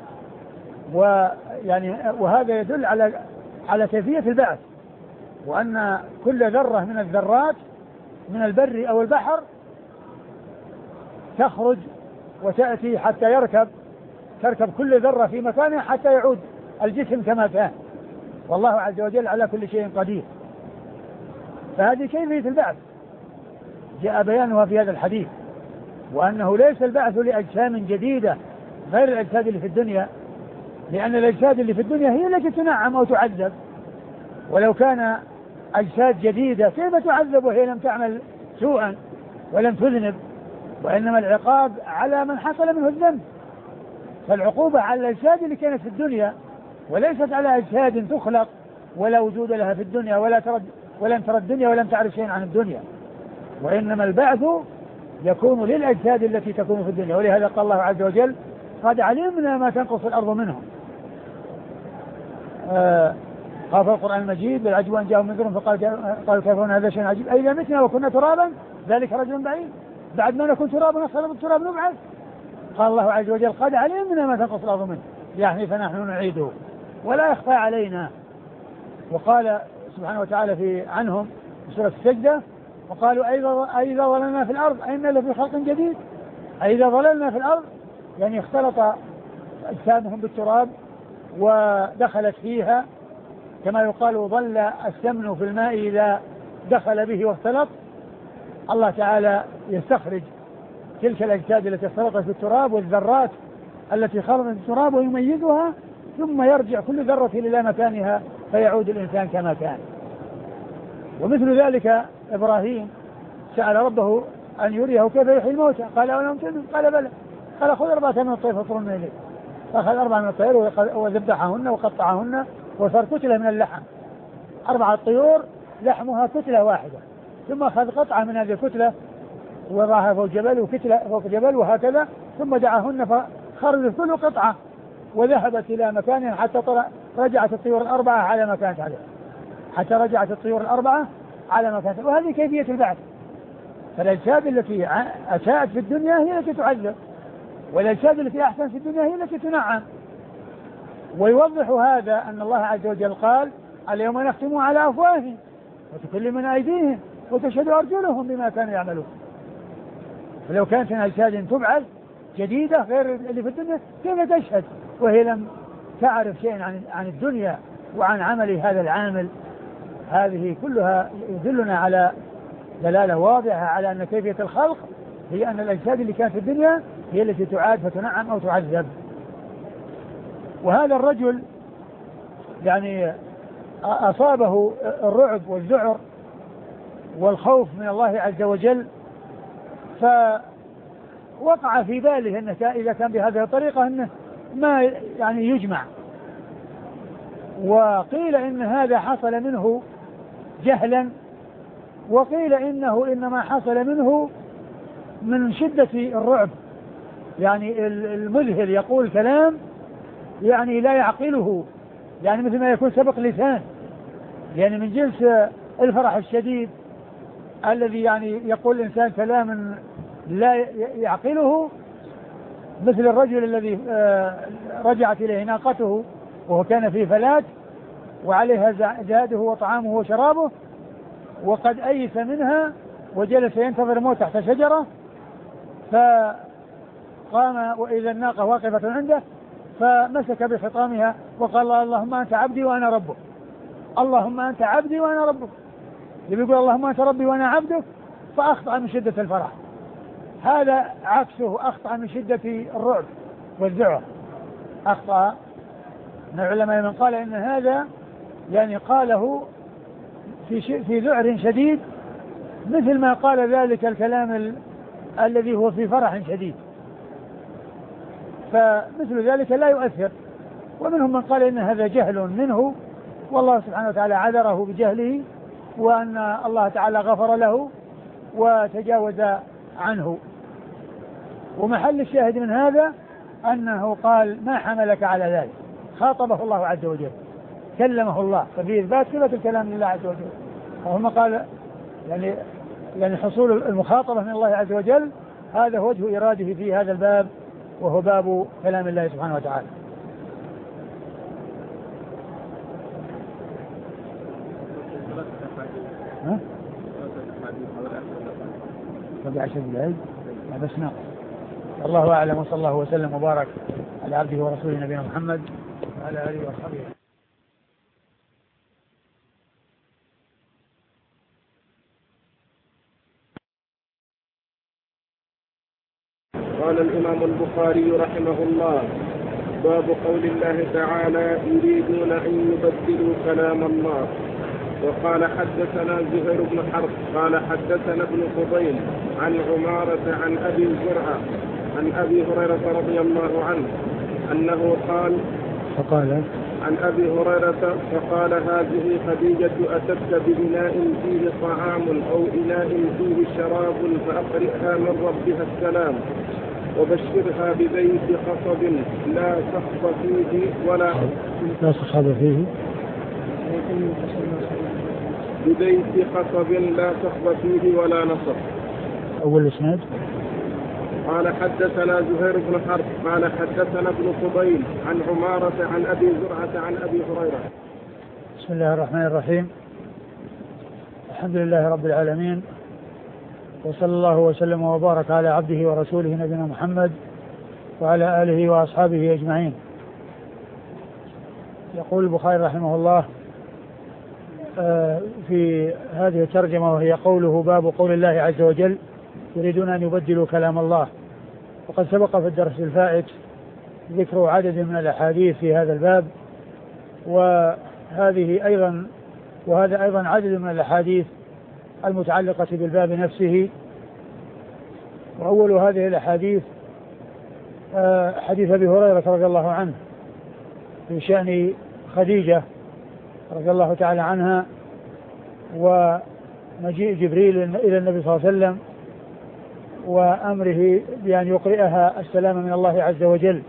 وهذا يدل على كيفية البعث، وأن كل ذرة من الذرات من البر أو البحر تخرج وتأتي حتى يركب تركب كل ذرة في مكانها حتى يعود الجسم كما كان، والله عز وجل على كل شيء قدير. فهذه كيفية البعث جاء بيانها في هذا الحديث، وأنه ليس البعث لأجسام جديدة غير الأجساد اللي في الدنيا، لأن الأجساد اللي في الدنيا هي التي تنعم أو تعذب، ولو كان أجساد جديدة كيف تعذب وهي لم تعمل سوءا ولم تذنب؟ وإنما العقاب على من حصل منه الذنب، فالعقوبة على الأجساد اللي كانت في الدنيا، وليست على أجساد تخلق ولا وجود لها في الدنيا ولم ترى الدنيا ولم تعرف شيئا عن الدنيا، وإنما البعث يكون للأجساد التي تكون في الدنيا. ولهذا قال الله عز وجل قد علمنا ما تنقص الأرض منهم. قال في القرآن المجيد بل عجبوا أن جاءهم منذر فقالوا كيف هذا شيء عجيب أئذا متنا وكنا ترابا ذلك رجل بعيد بعد ما نكون ترابا نخلق التراب نبعث. قال الله عز وجل قد علمنا ما تنقص الأرض منه يعني فنحن نعيده ولا يخفى علينا. وقال سبحانه وتعالى في عنهم في سورة السجدة وقالوا أئذا ضللنا في الأرض أئنا لفي خلق جديد. أئذا ضللنا في الأرض يعني اختلط أجسامهم بالتراب ودخلت فيها، كما يقال ضل السمن في الماء إذا دخل به واختلط. الله تعالى يستخرج تلك الأجساد التي اختلطت في التراب والذرات التي خلطت في التراب ويميزها، ثم يرجع كل ذرة إلى مكانها فيعود الإنسان كما كان. ومثل ذلك إبراهيم سأل ربه أن يريه كيف يحيي الموتى قال أولم تؤمن قال بلى قال خذ 4 من الطير فاصرهن إليك فأخذ 4 من الطير وذبحهن وقطعهن وصار كتلة من اللحم 4 طيور لحمها كتلة واحدة، ثم أخذ قطعة من هذه الكتلة ووضعها فوق جبل وكتلة فوق جبل وهكذا، ثم دعاهن فخرجت كل قطعة وذهبت إلى مكانها حتى رجعت الطيور ال4 على ما كانت عليه، حتى رجعت الطيور ال4 على ما كانت. وهذه كيفية البعث. فالأجساد التي أساءت في الدنيا هي التي تعذب، والأجساد التي أحسن في الدنيا هي التي تنعم. ويوضح هذا أن الله عز وجل قال اليوم نختم على أفواههم وتكلمنا أيديهم وتشهد أرجلهم بما كانوا يعملون. فلو كانت أجساد تبعث جديدة غير اللي في الدنيا كيف تشهد وهي لم تعرف شيئا عن الدنيا وعن عمل هذا العامل؟ هذه كلها يدلنا على دلالة واضحة على أن كيفية الخلق هي أن الأجساد اللي كانت في الدنيا هي التي تعاد فتنعم أو تعذب. وهذا الرجل يعني أصابه الرعب والذعر والخوف من الله عز وجل، فوقع في باله أنه إذا كان بهذه الطريقة أنه ما يعني يجمع. وقيل إن هذا حصل منه جهلا، وقيل إنه إنما حصل منه من شدة الرعب، يعني المذهل يقول كلام يعني لا يعقله، يعني مثل ما يكون سبق لسان، يعني من جنس الفرح الشديد الذي يعني يقول الإنسان كلام لا يعقله، مثل الرجل الذي رجعت إليه ناقته وهو كان في فلات وعليها زاده وطعامه وشرابه وقد أيس منها وجلس ينتظر الموت تحت شجرة، فقام وإذا الناقة واقفة عنده فمسك بخطامها وقال اللهم أنت عبدي وأنا ربك، اللهم أنت عبدي وأنا ربك. يقول اللهم أنت ربي وأنا عبدك، فأخطأ من شدة الفرح. هذا عكسه، أخطأ من شدة الرعب والذعر، أخطأ. من العلماء من قال إن هذا يعني قاله في ذعر شديد مثل ما قال ذلك الكلام الذي هو في فرح شديد، فمثل ذلك لا يؤثر. ومنهم من قال إن هذا جهل منه والله سبحانه وتعالى عذره بجهله، وأن الله تعالى غفر له وتجاوز عنه. ومحل الشاهد من هذا أنه قال ما حملك على ذلك، خاطبه الله عز وجل، كلمه الله، ففي إثبات صفة الكلام لله عز وجل. وهم قال يعني حصول المخاطبة من الله عز وجل هذا وجه إراده في هذا الباب، وهو باب كلام الله سبحانه وتعالى. ها؟ 10 دقائق بس ناقص. الله أعلم، وصلى الله وسلم وبارك على عبده ورسوله نبينا محمد وعلى آله وصحبه. قال الإمام البخاري رحمه الله: باب قول الله تعالى: يريدون أن يبدلوا كلام الله. وقال حدثنا زهير بن حرب قال حدثنا ابن فضيل عن عمارة عن أبي زرعة عن أبي هريرة رضي الله عنه أنه قال عن أبي هريرة فقال: هذه خديجة أتتك بإناء فيه طعام أو إناء فيه شراب فأقرئها من ربها السلام وبشرها ببيت خصب لا صخب فيه ولا ببيت خصب لا صخب فيه ولا نصب. أول إسناد. قال حدثنا زهير بن حرب قال حدثنا ابن فضيل عن عمارة عن أبي زرعة عن أبي هريرة. بسم الله الرحمن الرحيم. الحمد لله رب العالمين، وصلى الله وسلم وبارك على عبده ورسوله نبينا محمد وعلى آله وأصحابه أجمعين. يقول البخاري رحمه الله في هذه الترجمة، وهي قوله: باب قول الله عز وجل: يريدون أن يبدلوا كلام الله. وقد سبق في الدرس الفائت ذكر عدد من الأحاديث في هذا الباب، وهذا أيضا عدد من الأحاديث المتعلقة بالباب نفسه. وأول هذه الأحاديث حديث أبي هريرة رضي الله عنه في شأن خديجة رضي الله تعالى عنها، ومجيء جبريل إلى النبي صلى الله عليه وسلم وأمره بأن يقرئها السلام من الله عز وجل.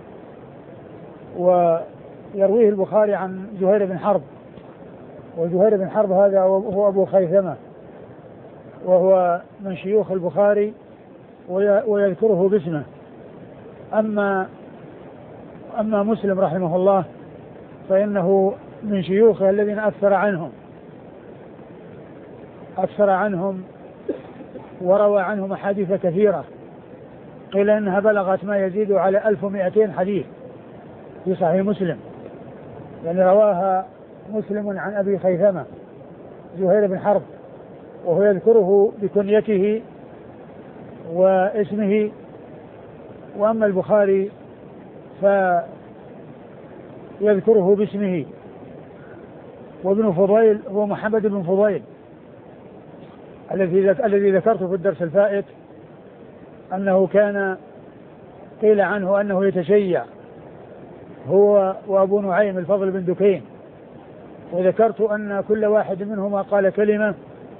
ويرويه البخاري عن زهير بن حرب، وزهير بن حرب هذا هو أبو خيثمة، وهو من شيوخ البخاري ويذكره باسمه. أما مسلم رحمه الله فإنه من شيوخه الذين أكثر عنهم وروى عنهم أحاديث كثيرة، قيل إنها بلغت ما يزيد على 1200 حديث في صحيح مسلم، يعني رواها مسلم عن أبي خيثمة زهير بن حرب، وهو يذكره بكنيته واسمه. وأما البخاري فيذكره باسمه. وابن فضيل هو محمد بن فضيل الذي ذكرته في الدرس الفائت أنه كان قيل عنه أنه يتشيع، هو وأبو نعيم الفضل بن دكين. وذكرت أن كل واحد منهما قال كلمة،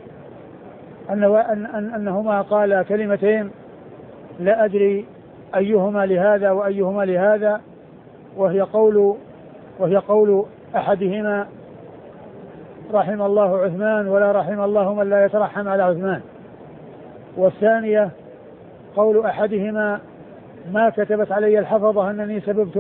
أنهما قال كلمتين لا أدري أيهما لهذا وأيهما لهذا، وهي قول أحدهما: رحم الله عثمان ولا رحم الله من لا يترحم على عثمان. والثانية قول أحدهما: ما كتبت علي الحفظة أنني سببت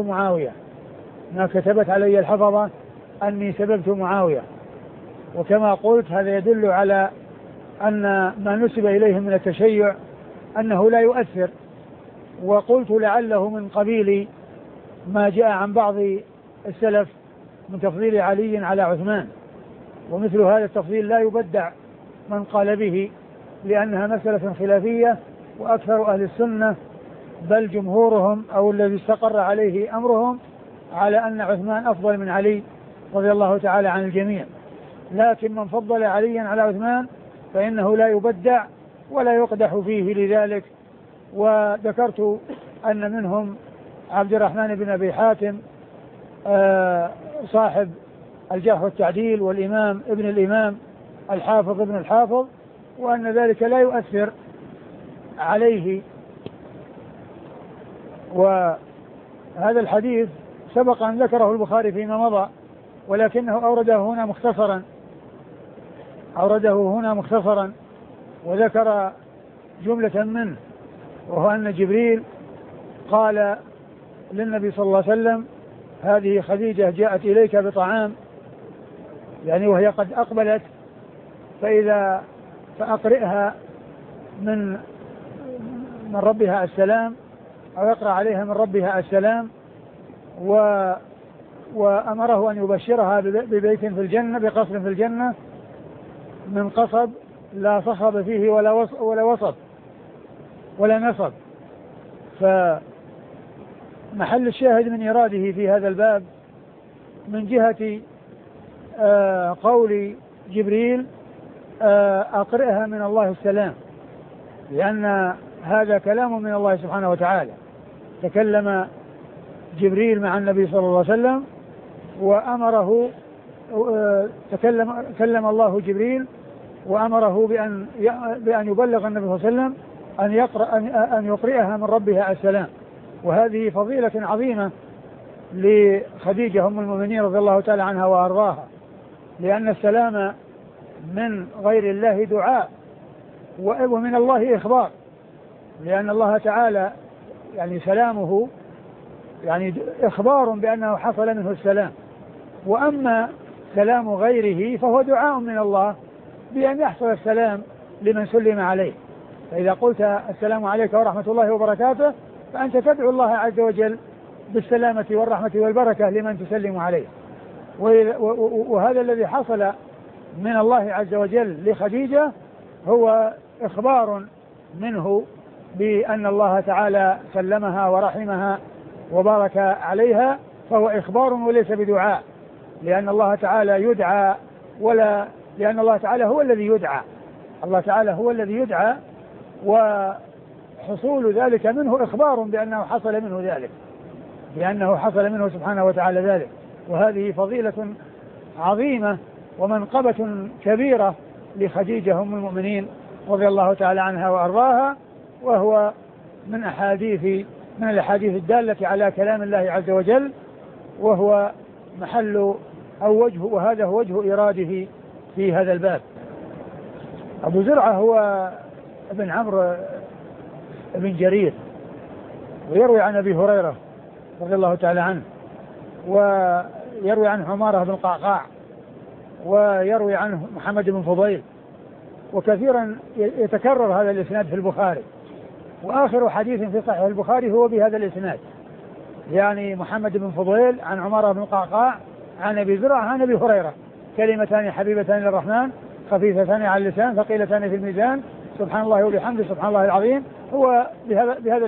معاوية. وكما قلت هذا يدل على أن ما نسب إليه من التشيع أنه لا يؤثر. وقلت لعله من قبيل ما جاء عن بعض السلف من تفضيل علي على عثمان، ومثل هذا التفضيل لا يبدع من قال به، لأنها مسألة خلافية، وأكثر أهل السنة بل جمهورهم أو الذي استقر عليه أمرهم على أن عثمان أفضل من علي رضي الله تعالى عن الجميع. لكن من فضل عليا على عثمان فإنه لا يبدع ولا يقدح فيه لذلك. وذكرت أن منهم عبد الرحمن بن أبي حاتم صاحب الجرح والتعديل، والإمام ابن الإمام الحافظ ابن الحافظ، وأن ذلك لا يؤثر عليه. وهذا الحديث سبق أن ذكره البخاري فيما مضى، ولكنه أورده هنا مختصرا وذكر جملة منه، وهو أن جبريل قال للنبي صلى الله عليه وسلم: هذه خديجة جاءت إليك بطعام، يعني وهي قد أقبلت، فأقرئها من ربها السلام، أو يقرأ عليها من ربها السلام وأمره أن يبشرها ببيت في الجنة، بقصر في الجنة من قصب لا صخب فيه ولا وصب ولا نصب. فمحل الشاهد من إراده في هذا الباب من جهة قول جبريل أقرئها من الله السلام، لأن هذا كلام من الله سبحانه وتعالى. تكلم جبريل مع النبي صلى الله عليه وسلم وأمره، كلم الله جبريل وأمره بأن يبلغ النبي صلى الله عليه وسلم أن يقرئها من ربها السلام. وهذه فضيلة عظيمة لخديجة أم المؤمنين رضي الله تعالى عنها وأرضاها، لأن السلام من غير الله دعاء ومن الله إخبار، لأن الله تعالى يعني سلامه يعني إخبار بأنه حصل منه السلام، وأما سلام غيره فهو دعاء من الله بأن يحصل السلام لمن سلم عليه. فإذا قلت السلام عليك ورحمة الله وبركاته فأنت تدعو الله عز وجل بالسلامة والرحمة والبركة لمن تسلم عليه. وهذا الذي حصل من الله عز وجل لخديجة هو إخبار منه بأن الله تعالى سلمها ورحمها وبارك عليها، فهو إخبار وليس بدعاء، لأن الله تعالى يدعى لأن الله تعالى هو الذي يدعى، الله تعالى هو الذي يدعى، وحصول ذلك منه إخبار بأنه حصل منه ذلك، لأنه حصل منه سبحانه وتعالى ذلك. وهذه فضيلة عظيمة ومنقبة كبيرة لخديجة أم المؤمنين رضي الله تعالى عنها وأرضاها، وهو من الأحاديث الدالة على كلام الله عز وجل، وهو محل أو وجه، وهذا هو وجه إراده في هذا الباب. أبو زرعة هو ابن عمرو بن جرير، ويروي عن أبي هريرة رضي الله تعالى عنه، ويروي عنه عمارة بن القعقاع، ويروي عنه محمد بن فضيل، وكثيرا يتكرر هذا الإسناد في البخاري، وآخر حديث في صحيح البخاري هو بهذا الإسناد، يعني محمد بن فضيل عن عمارة بن القعقاع عن أبي زرعة عن أبي هريرة، كلمتان حبيبتان للرحمن خفيفتان على اللسان ثقيلتان في الميزان سبحان الله وبحمده سبحان الله العظيم، هو بهذا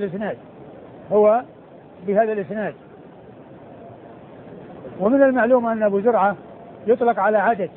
الإسناد. ومن المعلوم أن أبو زرعة يطلق على عدد،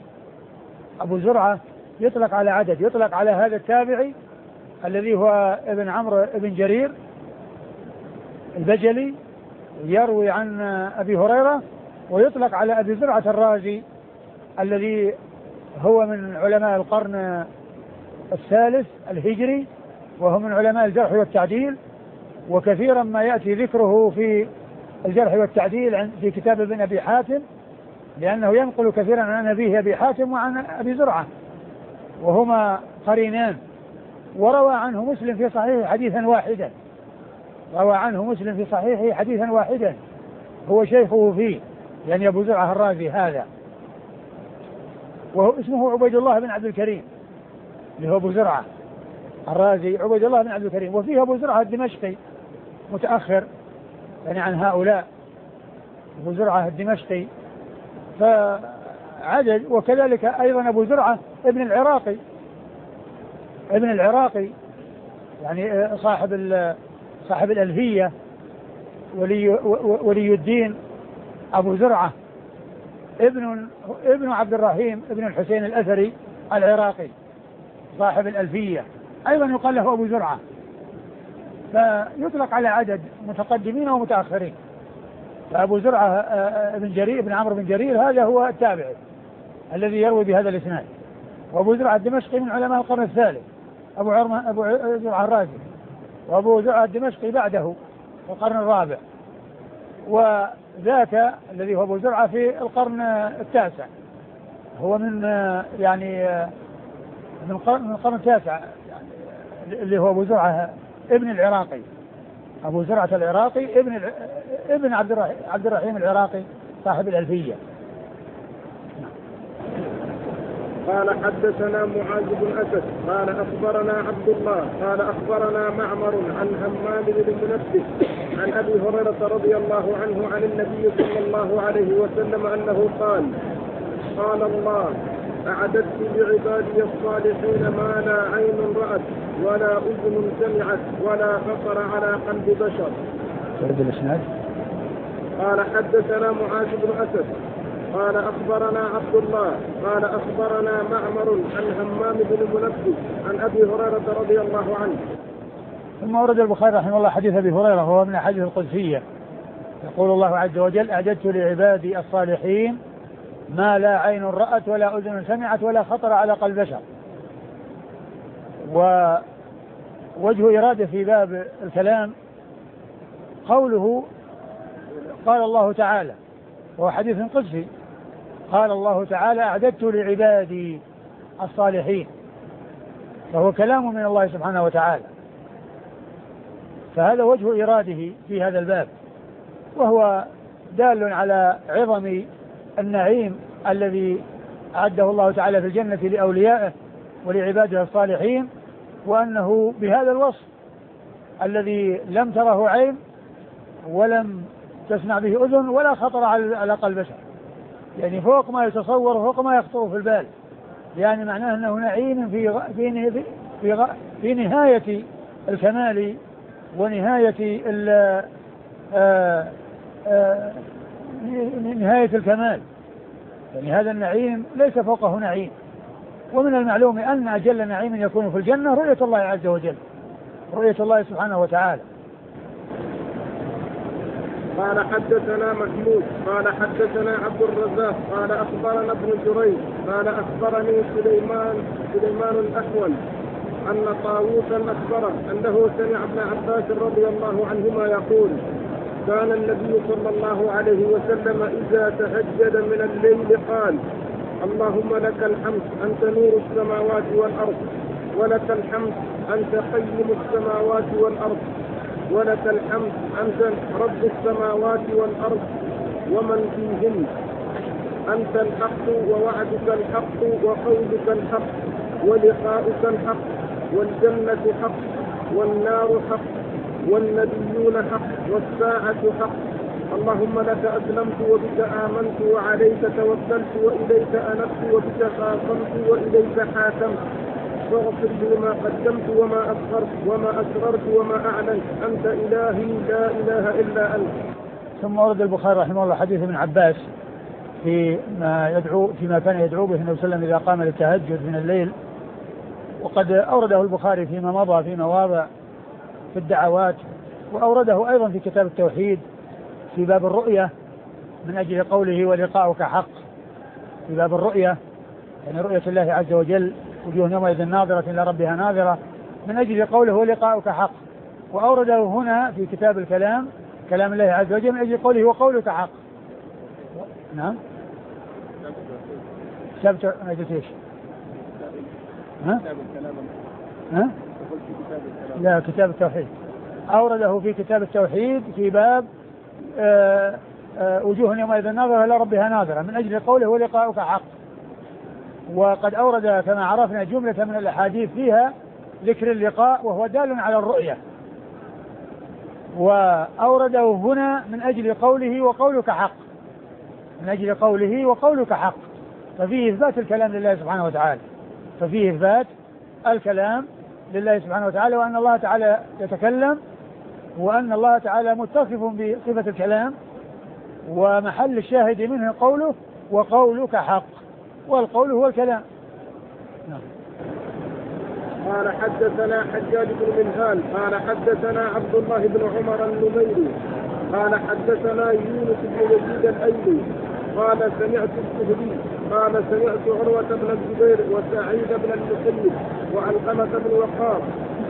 يطلق على هذا التابعي الذي هو ابن عمرو بن جرير البجلي يروي عن أبي هريرة، ويطلق على أبي زرعة الرازي الذي هو من علماء القرن الثالث الهجري، وهو من علماء الجرح والتعديل، وكثيرا ما يأتي ذكره في الجرح والتعديل في كتاب ابن أبي حاتم، لأنه ينقل كثيرا عن أبيه أبي حاتم وعن أبي زرعة، وهما قرينان. وروى عنه مسلم في صحيحه حديثا واحدا، هو شيخه فيه، يعني أبو زرعة الرازي هذا، وهو اسمه عبيد الله بن عبد الكريم، اللي هو أبو زرعة الرازي عبيد الله بن عبد الكريم. وفيه أبو زرعة الدمشقي متأخر يعني عن هؤلاء، أبو زرعة الدمشقي فعدد. وكذلك أيضا أبو زرعة ابن العراقي يعني صاحب الألفية ولي الدين أبو زرعة ابن عبد الرحيم ابن الحسين الأثري العراقي صاحب الألفية، أيضا يقال له أبو زرعة، فيطلق على عدد متقدمين ومتأخرين. فأبو زرعة ابن عمرو بن جرير هذا هو التابعي الذي يروي بهذا الإسناد، وأبو زرعة الدمشقي من علماء القرن الثالث، أبو زرعة الرازي، وأبو زرعة الدمشقي بعده في القرن الرابع، وذاك الذي هو أبو زرعة في القرن التاسع، هو من القرن التاسع يعني، اللي هو أبو زرعة ابن العراقي، أبو زرعة العراقي ابن عبد الرحيم العراقي صاحب الألفية. قال حدثنا معاذ بن أسد قال أخبرنا عبد الله قال أخبرنا معمر عن همام بن منبه عن أبي هريرة رضي الله عنه عن النبي صلى الله عليه وسلم أنه قال: قال الله: أعددت لعبادي الصالحين ما لا عين رأت ولا أذن سمعت ولا خطر على قلب بشر. قال: حدثنا معاذ بن أسد قال أخبرنا عبد الله قال أخبرنا معمر عن همام بن منبه عن أبي هريرة رضي الله عنه. ثم ورد البخاري رحمه الله حديث أبي هريرة وهو من الحديث القدسية، يقول الله عز وجل: أعددت لعبادي الصالحين ما لا عين رأت ولا أذن سمعت ولا خطر على قلب بشر. ووجه إرادة في باب الكلام قوله قال الله تعالى، وهو حديث قدسي، قال الله تعالى: أعددت لعبادي الصالحين، فهو كلام من الله سبحانه وتعالى، فهذا وجه إراده في هذا الباب، وهو دال على عظم النعيم الذي أعده الله تعالى في الجنة لأوليائه ولعباده الصالحين، وأنه بهذا الوصف الذي لم تره عين ولم تسمع به أذن ولا خطر على قلب بشر، يعني فوق ما يتصور وفوق ما يخطر في البال، يعني معناه أنه نعيم في نهاية الكمال ونهاية نهاية الكمال، يعني هذا النعيم ليس فوقه نعيم. ومن المعلوم أن أجل نعيم يكون في الجنة رؤية الله عز وجل، رؤية الله سبحانه وتعالى. قال: حدثنا محمود قال حدثنا عبد الرزاق قال أخبرنا ابن جريج قال أخبرني سليمان الأحول أن طاووسا أخبره أنه سمع ابن عباس رضي الله عنهما يقول: كان النبي صلى الله عليه وسلم إذا تهجد من الليل قال: اللهم لك الحمد أنت نور السماوات والأرض، ولك الحمد أنت قيم السماوات والأرض، ولك الحمد أنت رب السماوات والأرض ومن فيهن، أنت الحق ووعدك الحق وقولك الحق ولقاؤك الحق، والجنة حق والنار حق والنبيون حق والساعة حق. اللهم لك أسلمت وبك آمنت وعليك توكلت وإليك أنبت وبك خاصمت وإليك حاكمت، فاغفر لي ما قدمت وما أخرت وما أسررت وما أعلنت، أنت إلهي لا إله إلا أنت. ثم ورد البخاري رحمه الله حديث ابن عباس فيما كان يدعو به النبي صلى الله عليه وسلم إذا قام للتهجد من الليل، وقد أورده البخاري فيما مضى في مواضع في الدعوات، وأورده أيضا في كتاب التوحيد في باب الرؤية من أجل قوله ولقاؤك حق، في باب الرؤية يعني رؤية الله عز وجل، وجوه يومئذ ناظرة إلى ربها ناظرة، من أجل قوله ولقاؤك حق. وأورده هنا في كتاب الكلام، كلام الله عز وجل، من أجل قوله وقولك حق. نعم كتاب ايش؟ ها؟ لا، كتاب التوحيد. أورده في كتاب التوحيد في باب وجوه يومئذ ناظرة إلى ربها ناظرة، من أجل قوله ولقاؤك حق. وقد أورد كما عرفنا جملة من الأحاديث فيها ذكر اللقاء وهو دال على الرؤية، وأورده هنا من أجل قوله وقولك حق، من أجل قوله وقولك حق، ففيه إثبات الكلام لله سبحانه وتعالى، ففيه إثبات الكلام لله سبحانه وتعالى، وأن الله تعالى يتكلم، وأن الله تعالى متصف بصفة الكلام، ومحل الشاهد منه قوله وقولك حق، والقول هو الكلام. نعم. قال: حدثنا حجاج بن منهال قال حدثنا عبد الله بن عمر النميري قال حدثنا يونس بن يزيد الأيلي قال سمعت الزهري قال سمعت عروة بن الزبير وسعيد بن المسيب وعلقمة بن وقاص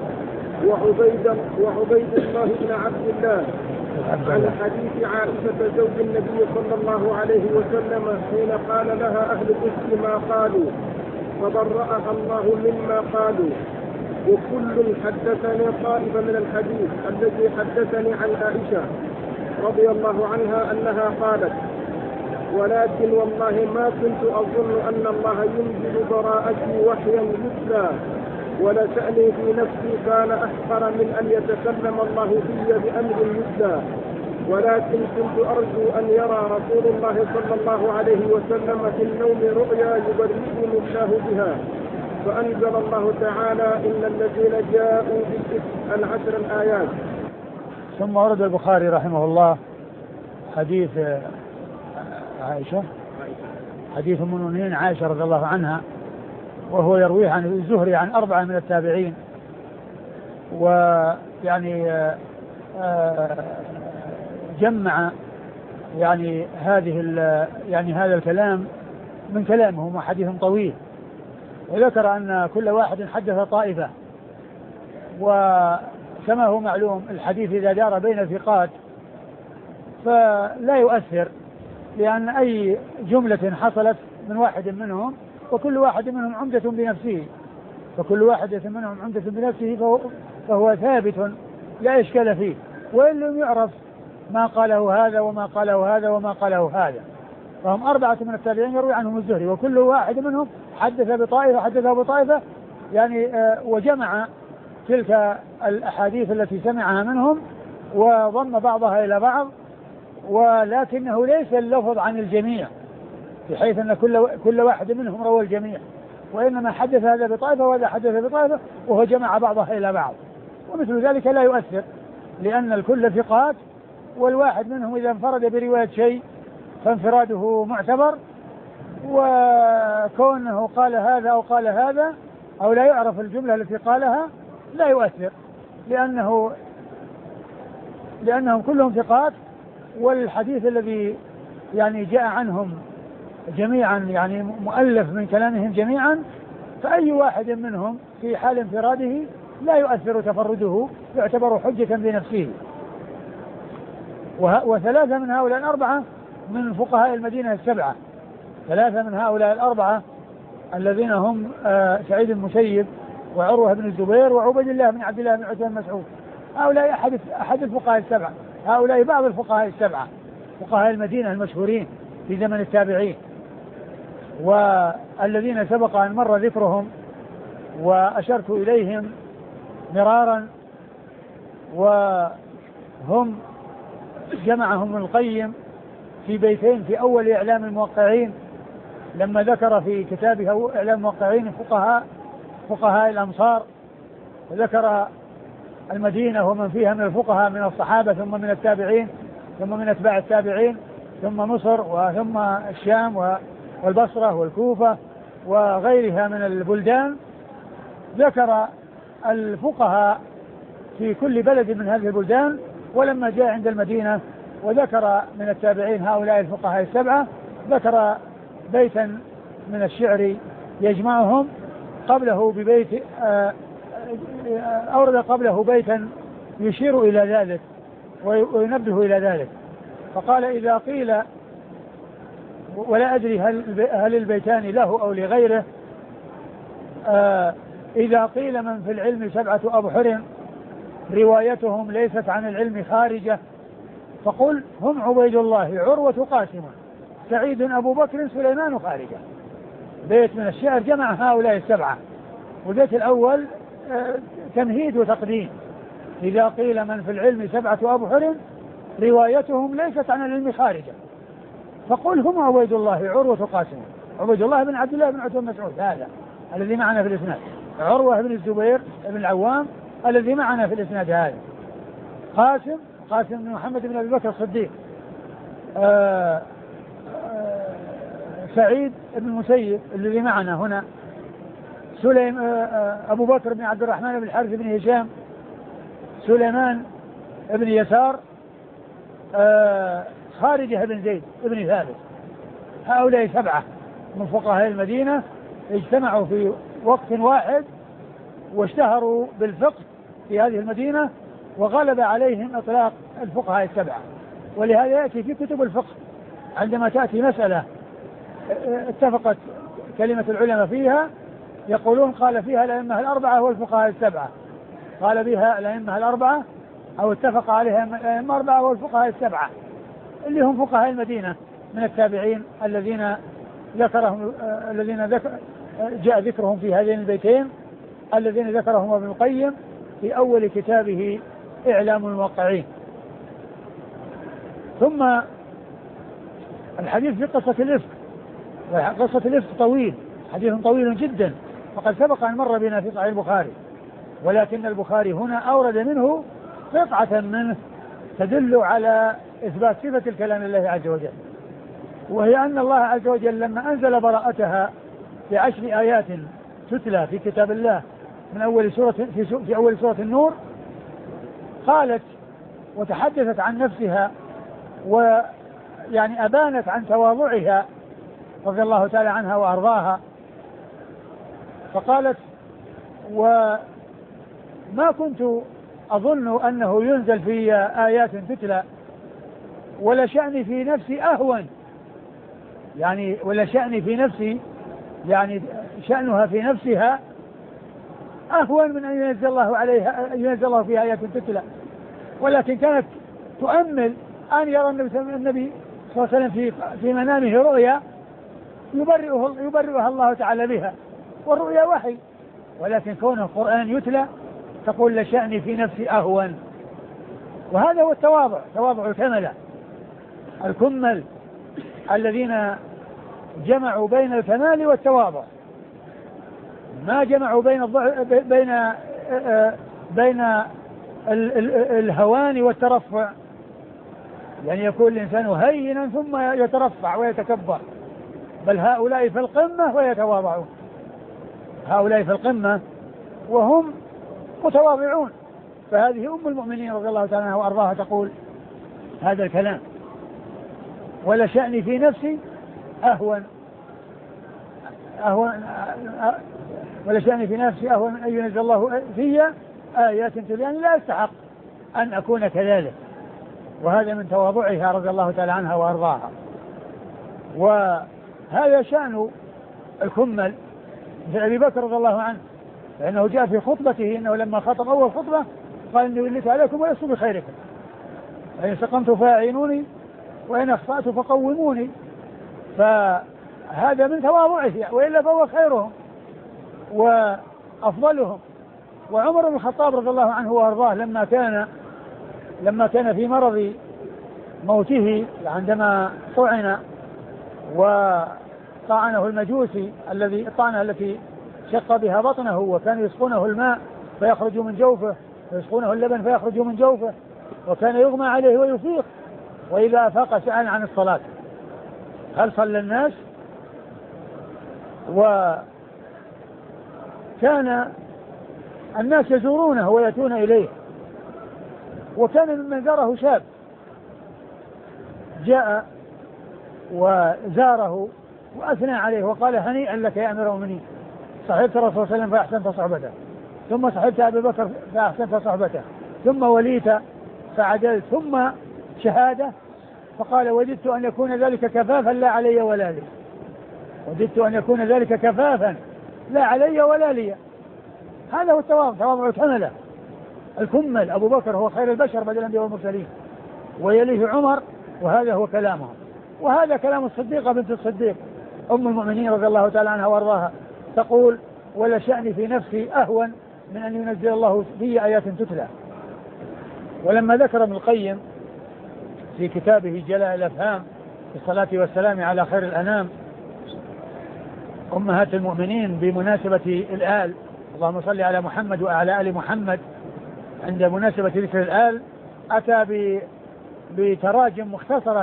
وعبيد الله بن عبد الله عن حديث عائشة زوج النبي صلى الله عليه وسلم حين قال لها أهل الإفك ما قالوا فبرأها الله مما قالوا. وكل حدثني طائفة من الحديث الذي حدثني عن عائشة رضي الله عنها أنها قالت: ولكن والله ما كنت أظن أن الله ينزل براءتي وحيا يتلى ولسألي في نفسي كان أحقر من أن يتكلم الله في بأمر يتلى، ولكن كنت أرجو أن يرى رسول الله صلى الله عليه وسلم في النوم رؤيا يبرئني الله بها، فأنزل الله تعالى إن الذين جاءوا بالإفك 10 الآيات. ثم ورد البخاري رحمه الله حديث عائشة، حديث أم المؤمنين عائشة رضي الله عنها، وهو يرويه عن الزهري عن 4 من التابعين، ويعني جمع يعني هذا الكلام من كلامه، مع حديث طويل، وذكر أن كل واحد حدث طائفة. وكما هو معلوم الحديث إذا دار بين ثقات فلا يؤثر، لأن أي جملة حصلت من واحد منهم وكل واحد منهم عمدة بنفسه، فكل واحد منهم عمدة بنفسه فهو ثابت لا إشكال فيه، وإن لم يعرف ما قاله هذا وما قاله هذا وما قاله هذا. فهم 4 من التابعين يروي عنهم الزهري، وكل واحد منهم حدث بطائفة يعني وجمع تلك الأحاديث التي سمعها منهم وضم بعضها إلى بعض، ولكنه ليس اللفظ عن الجميع بحيث أن كل واحد منهم روى الجميع، وإنما حدث هذا بطائفة وهذا حدث بطائفة، وهو جمع بعضها إلى بعض، ومثل ذلك لا يؤثر، لأن الكل ثقات، والواحد منهم إذا انفرد برواية شيء فانفراده معتبر، وكونه قال هذا أو قال هذا أو لا يعرف الجملة التي قالها لا يؤثر، لأنهم كلهم ثقات، والحديث الذي يعني جاء عنهم جميعا يعني مؤلف من كلامهم جميعا، فأي واحد منهم في حال انفراده لا يؤثر تفرده، يعتبر حجة بنفسه. وثلاثة من هؤلاء 4 من فقهاء المدينة 7، 3 من هؤلاء 4 الذين هم سعيد المسيب وعروة بن الزبير وعبد الله بن عبد الله بن عتبة بن مسعود، هؤلاء أحد الفقهاء 7، هؤلاء بعض الفقهاء 7 فقهاء المدينة المشهورين في زمن التابعين، والذين سبق أن مر ذكرهم وأشرت إليهم مرارا، وهم جمعهم ابن القيم في بيتين في أول إعلام الموقعين، لما ذكر في كتابه إعلام الموقعين فقهاء الأمصار، وذكر المدينة ومن فيها من الفقهاء من الصحابة ثم من التابعين ثم من أتباع التابعين ثم مصر وثم الشام والبصرة والكوفة وغيرها من البلدان، ذكر الفقهاء في كل بلد من هذه البلدان، ولما جاء عند المدينة وذكر من التابعين هؤلاء الفقهاء 7 ذكر بيتا من الشعر يجمعهم قبله ببيت أورد قبله بيتا يشير إلى ذلك وينبه إلى ذلك، فقال إذا قيل، ولا أدري هل البيتان له أو لغيره، إذا قيل من في العلم 7 أبحر روايتهم ليست عن العلم خارجة، فقل هم عبيد الله عروة قاسم سعيد أبو بكر سليمان خارجة. بيت من الشعر جمع هؤلاء 7، والبيت الأول تمهيد وتقديم، إذا قيل من في العلم 7 أبحر روايتهم ليست عن العلم خارجة، فقل هم عبيد الله عروة قاسم، عبيد الله بن عبد الله بن عتبة بن مسعود هذا الذي معنا في الإسناد، عروة بن الزبير بن العوام الذي معنا في الإسناد هذا، قاسم بن محمد بن أبي بكر الصديق، سعيد بن المسيب الذي معنا هنا، أبو بكر بن عبد الرحمن بن الحارث بن هشام، سليمان بن يسار، خارجة بن زيد بن ثابت. هؤلاء 7 من فقهاء المدينة اجتمعوا في وقت واحد واشتهروا بالفقه في هذه المدينة، وغلب عليهم إطلاق الفقهاء 7، ولهذا يأتي في كتب الفقه عندما تأتي مسألة اتفقت كلمة العلماء فيها يقولون قال فيها الأئمة 4 والفقهاء 7، قال بها الأئمة 4 أو اتفق عليها الأئمة 4 والفقهاء 7 اللي هم فقهاء المدينة من التابعين الذين جاء ذكرهم في هذين البيتين، الذين ذكرهم ابن القيم في أول كتابه إعلام الموقعين. ثم الحديث في قصة الإفك، وقصة الإفك طويل، حديث طويل جدا، وقد سبق أن مر بنا في صحيح البخاري، ولكن البخاري هنا أورد منه قطعة منه تدل على إثبات صفة الكلام لله عز وجل، وهي أن الله عز وجل لما أنزل براءتها في 10 آيات تتلى في كتاب الله من أول سورة في أول سورة النور، قالت وتحدثت عن نفسها ويعني أبانت عن تواضعها رضي الله تعالى عنها وأرضاها، فقالت وما كنت أظن أنه ينزل في آيات تتلى ولا شأني في نفسي أهون، يعني ولا شأني في نفسي، يعني شأنها في نفسها أهون من أن ينزل الله عليها، ينزل الله فيها آيات تتلى، ولكن كانت تؤمل أن يرى النبي صلى الله عليه وسلم في منامه رؤيا يبرئها الله تعالى بها، والرؤيا وحي، ولكن كونه القرآن يتلى تقول لشأني في نفسي أهون. وهذا هو التواضع، تواضع الكمل الذين جمعوا بين الكمال والتواضع، ما جمعوا بين الهوان والترفع، يعني يكون الإنسان هينا ثم يترفع ويتكبر، بل هؤلاء في القمة ويتواضعون، هؤلاء في القمة وهم متواضعون. فهذه أم المؤمنين رضي الله تعالى عنها وأرضاها تقول هذا الكلام: ولا شأني في نفسي أهون ولا شأني في نفسي أهون من أن ينزل الله في آيات تتلى، يعني لا أستحق أن أكون كذلك. وهذا من تواضعها رضي الله تعالى عنها وأرضاها. وهذا شأن الكمل مثل أبي بكر رضي الله عنه، لأنه جاء في خطبته أنه لما خطب أول خطبة قال: إني وليت عليكم ولست بخيركم، فإن استقمت فأعينوني وإن أخطأت فقوموني. فهذا من تواضعه، وإلا فهو خيرهم وأفضلهم. وعمر بن الخطاب رضي الله عنه وأرضاه لما كان في مرض موته، عندما طعن وطعنه المجوسي الطعنة التي شق بها بطنه، وكان يسقونه الماء فيخرج من جوفه، ويسقونه اللبن فيخرج من جوفه، وكان يغمى عليه ويفيق، وإذا أفاق سأل عن الصلاة: هل صلى الناس؟ وكان الناس يزورونه ويأتون إليه، وكان ممن زاره شاب جاء وزاره وأثنى عليه وقال: هنيئا لك يا أمير المؤمنين، صحبت الرسول صلى الله عليه وسلم فأحسنت صحبته، ثم صحبت أبي بكر فأحسنت صحبته، ثم وليت فعدلت، ثم شهادة. فقال: وددت أن يكون ذلك كفافا لا علي ولا لي، وددت أن يكون ذلك كفافا لا علي ولا لي. هذا هو التواضع، تواضع الكملة الكمل. أبو بكر هو خير البشر بعد الأنبياء والمرسلين، ويليه عمر، وهذا هو كلامهم. وهذا كلام الصديقة بنت الصديق أم المؤمنين رضي الله تعالى عنها وأرضاها، تقول: ولا شأني في نفسي أهون من أن ينزل الله في آيات تتلى. ولما ذكر ابن القيم في كتابه جلاء الأفهام في الصلاة والسلام على خير الأنام أمهات المؤمنين بمناسبة الآل، اللهم صل على محمد وعلى آل محمد، عند مناسبة ذكر الآل أتى بتراجم مختصرة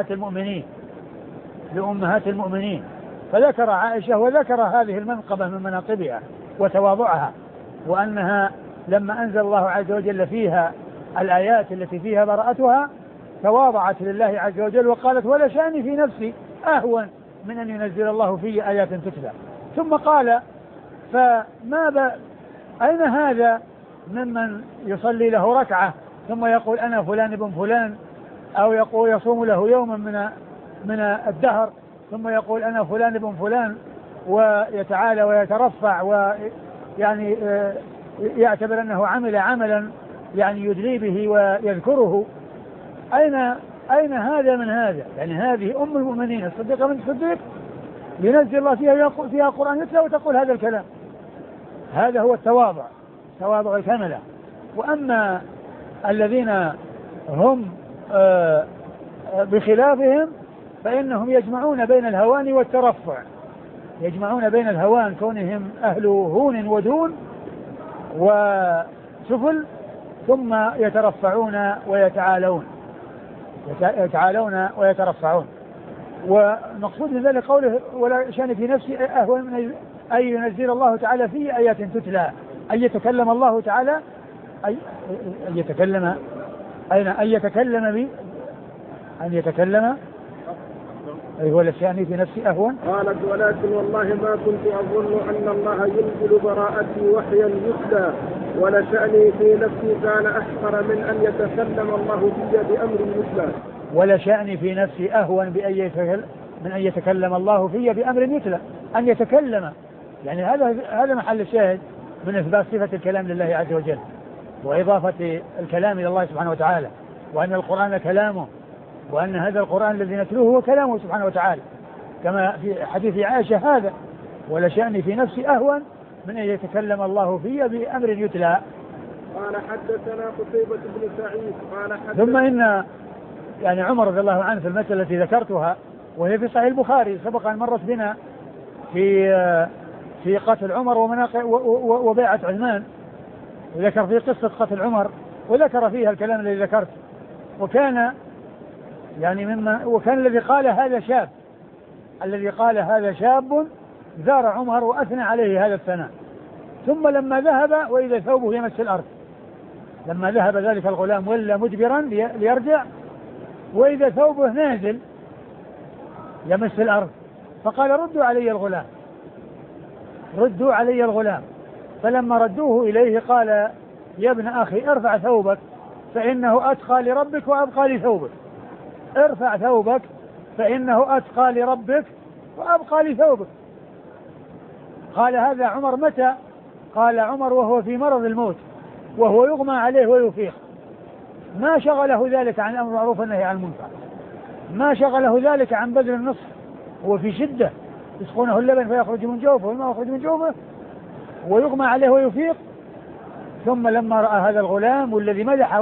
لأمهات المؤمنين، فذكر عائشة وذكر هذه المنقبة من مناقبها وتواضعها، وأنها لما أنزل الله عز وجل فيها الآيات التي فيها براءتها تواضعت لله عز وجل وقالت: ولا شأني في نفسي أهون من أن ينزل الله في آيات تتلى. ثم قال: أين هذا ممن يصلي له ركعة ثم يقول: أنا فلان ابن فلان، أو يقول يصوم له يوما من الدهر ثم يقول: أنا فلان ابن فلان، ويتعالى ويترفع ويعني يعتبر أنه عمل عملا يعني يدلي به ويذكره. أين هذا من هذا؟ يعني هذه أم المؤمنين الصديقة من الصديق ينزل الله فيها قرآن يتلى وتقول هذا الكلام. هذا هو التواضع، تواضع الكملة. وأما الذين هم بخلافهم فإنهم يجمعون بين الهوان والترفع، يجمعون بين الهوان كونهم أهل هون ودون وسفل، ثم يترفعون ويتعالون، يتعالون ويترفعون. ونقصد من ذلك قوله ولا شأن في نفسي أهون من أن ينزل الله تعالى في آيات تتلى، أن يتكلم الله تعالى أن يتكلم أن يتكلم أي هو الشأن في نفسي أهون. قالت ولكن والله ما كنت أظن أن الله ينزل براءتي وحيا يتلى، ولشأني في نفسي كان أحقر من أن يتكلم الله في بأمر يتلى. ولشأني في نفسي أهون من أن يتكلم الله في بأمر يتلى، أن يتكلم، يعني هذا محل الشاهد من إثبات صفة الكلام لله عز وجل وإضافة الكلام إلى الله سبحانه وتعالى، وأن القرآن كلامه، وأن هذا القرآن الذي نتلوه هو كلامه سبحانه وتعالى، كما في حديث عائشة هذا ولشأني في نفسي أهون من أن يتكلم الله في بأمر يتلى. قال حدثنا قتيبة بن سعيد قال حدثنا. ثم إن يعني عمر رضي الله عنه في المسألة التي ذكرتها وهي في صحيح البخاري سبق أن مرت بنا في قتل عمر وبيعة عثمان، وذكر في قصة قتل عمر وذكر فيها الكلام الذي ذكرت، وكان الذي قال هذا شاب، الذي قال هذا شاب زار عمر وأثنى عليه هذا الثناء، ثم لما ذهب وإذا ثوبه يمس الأرض، لما ذهب ذلك الغلام ولا مدبرا ليرجع وإذا ثوبه نازل يمس الأرض، فقال ردوا علي الغلام، ردوا علي الغلام. فلما ردوه إليه قال يا ابن أخي ارفع ثوبك فإنه أتقى لربك وأبقى لثوبك، ارفع ثوبك فإنه أتقى لربك وأبقى لثوبك. قال هذا عمر متى؟ قال عمر وهو في مرض الموت وهو يغمى عليه ويفيق، ما شغله ذلك عن الأمر المعروف والنهي عن المنكر، ما شغله ذلك عن بذل النصح، هو في شدة يسقونه اللبن فيخرج من جوفه والماء يخرج من جوفه ويغمى عليه ويفيق. ثم لما رأى هذا الغلام والذي مدح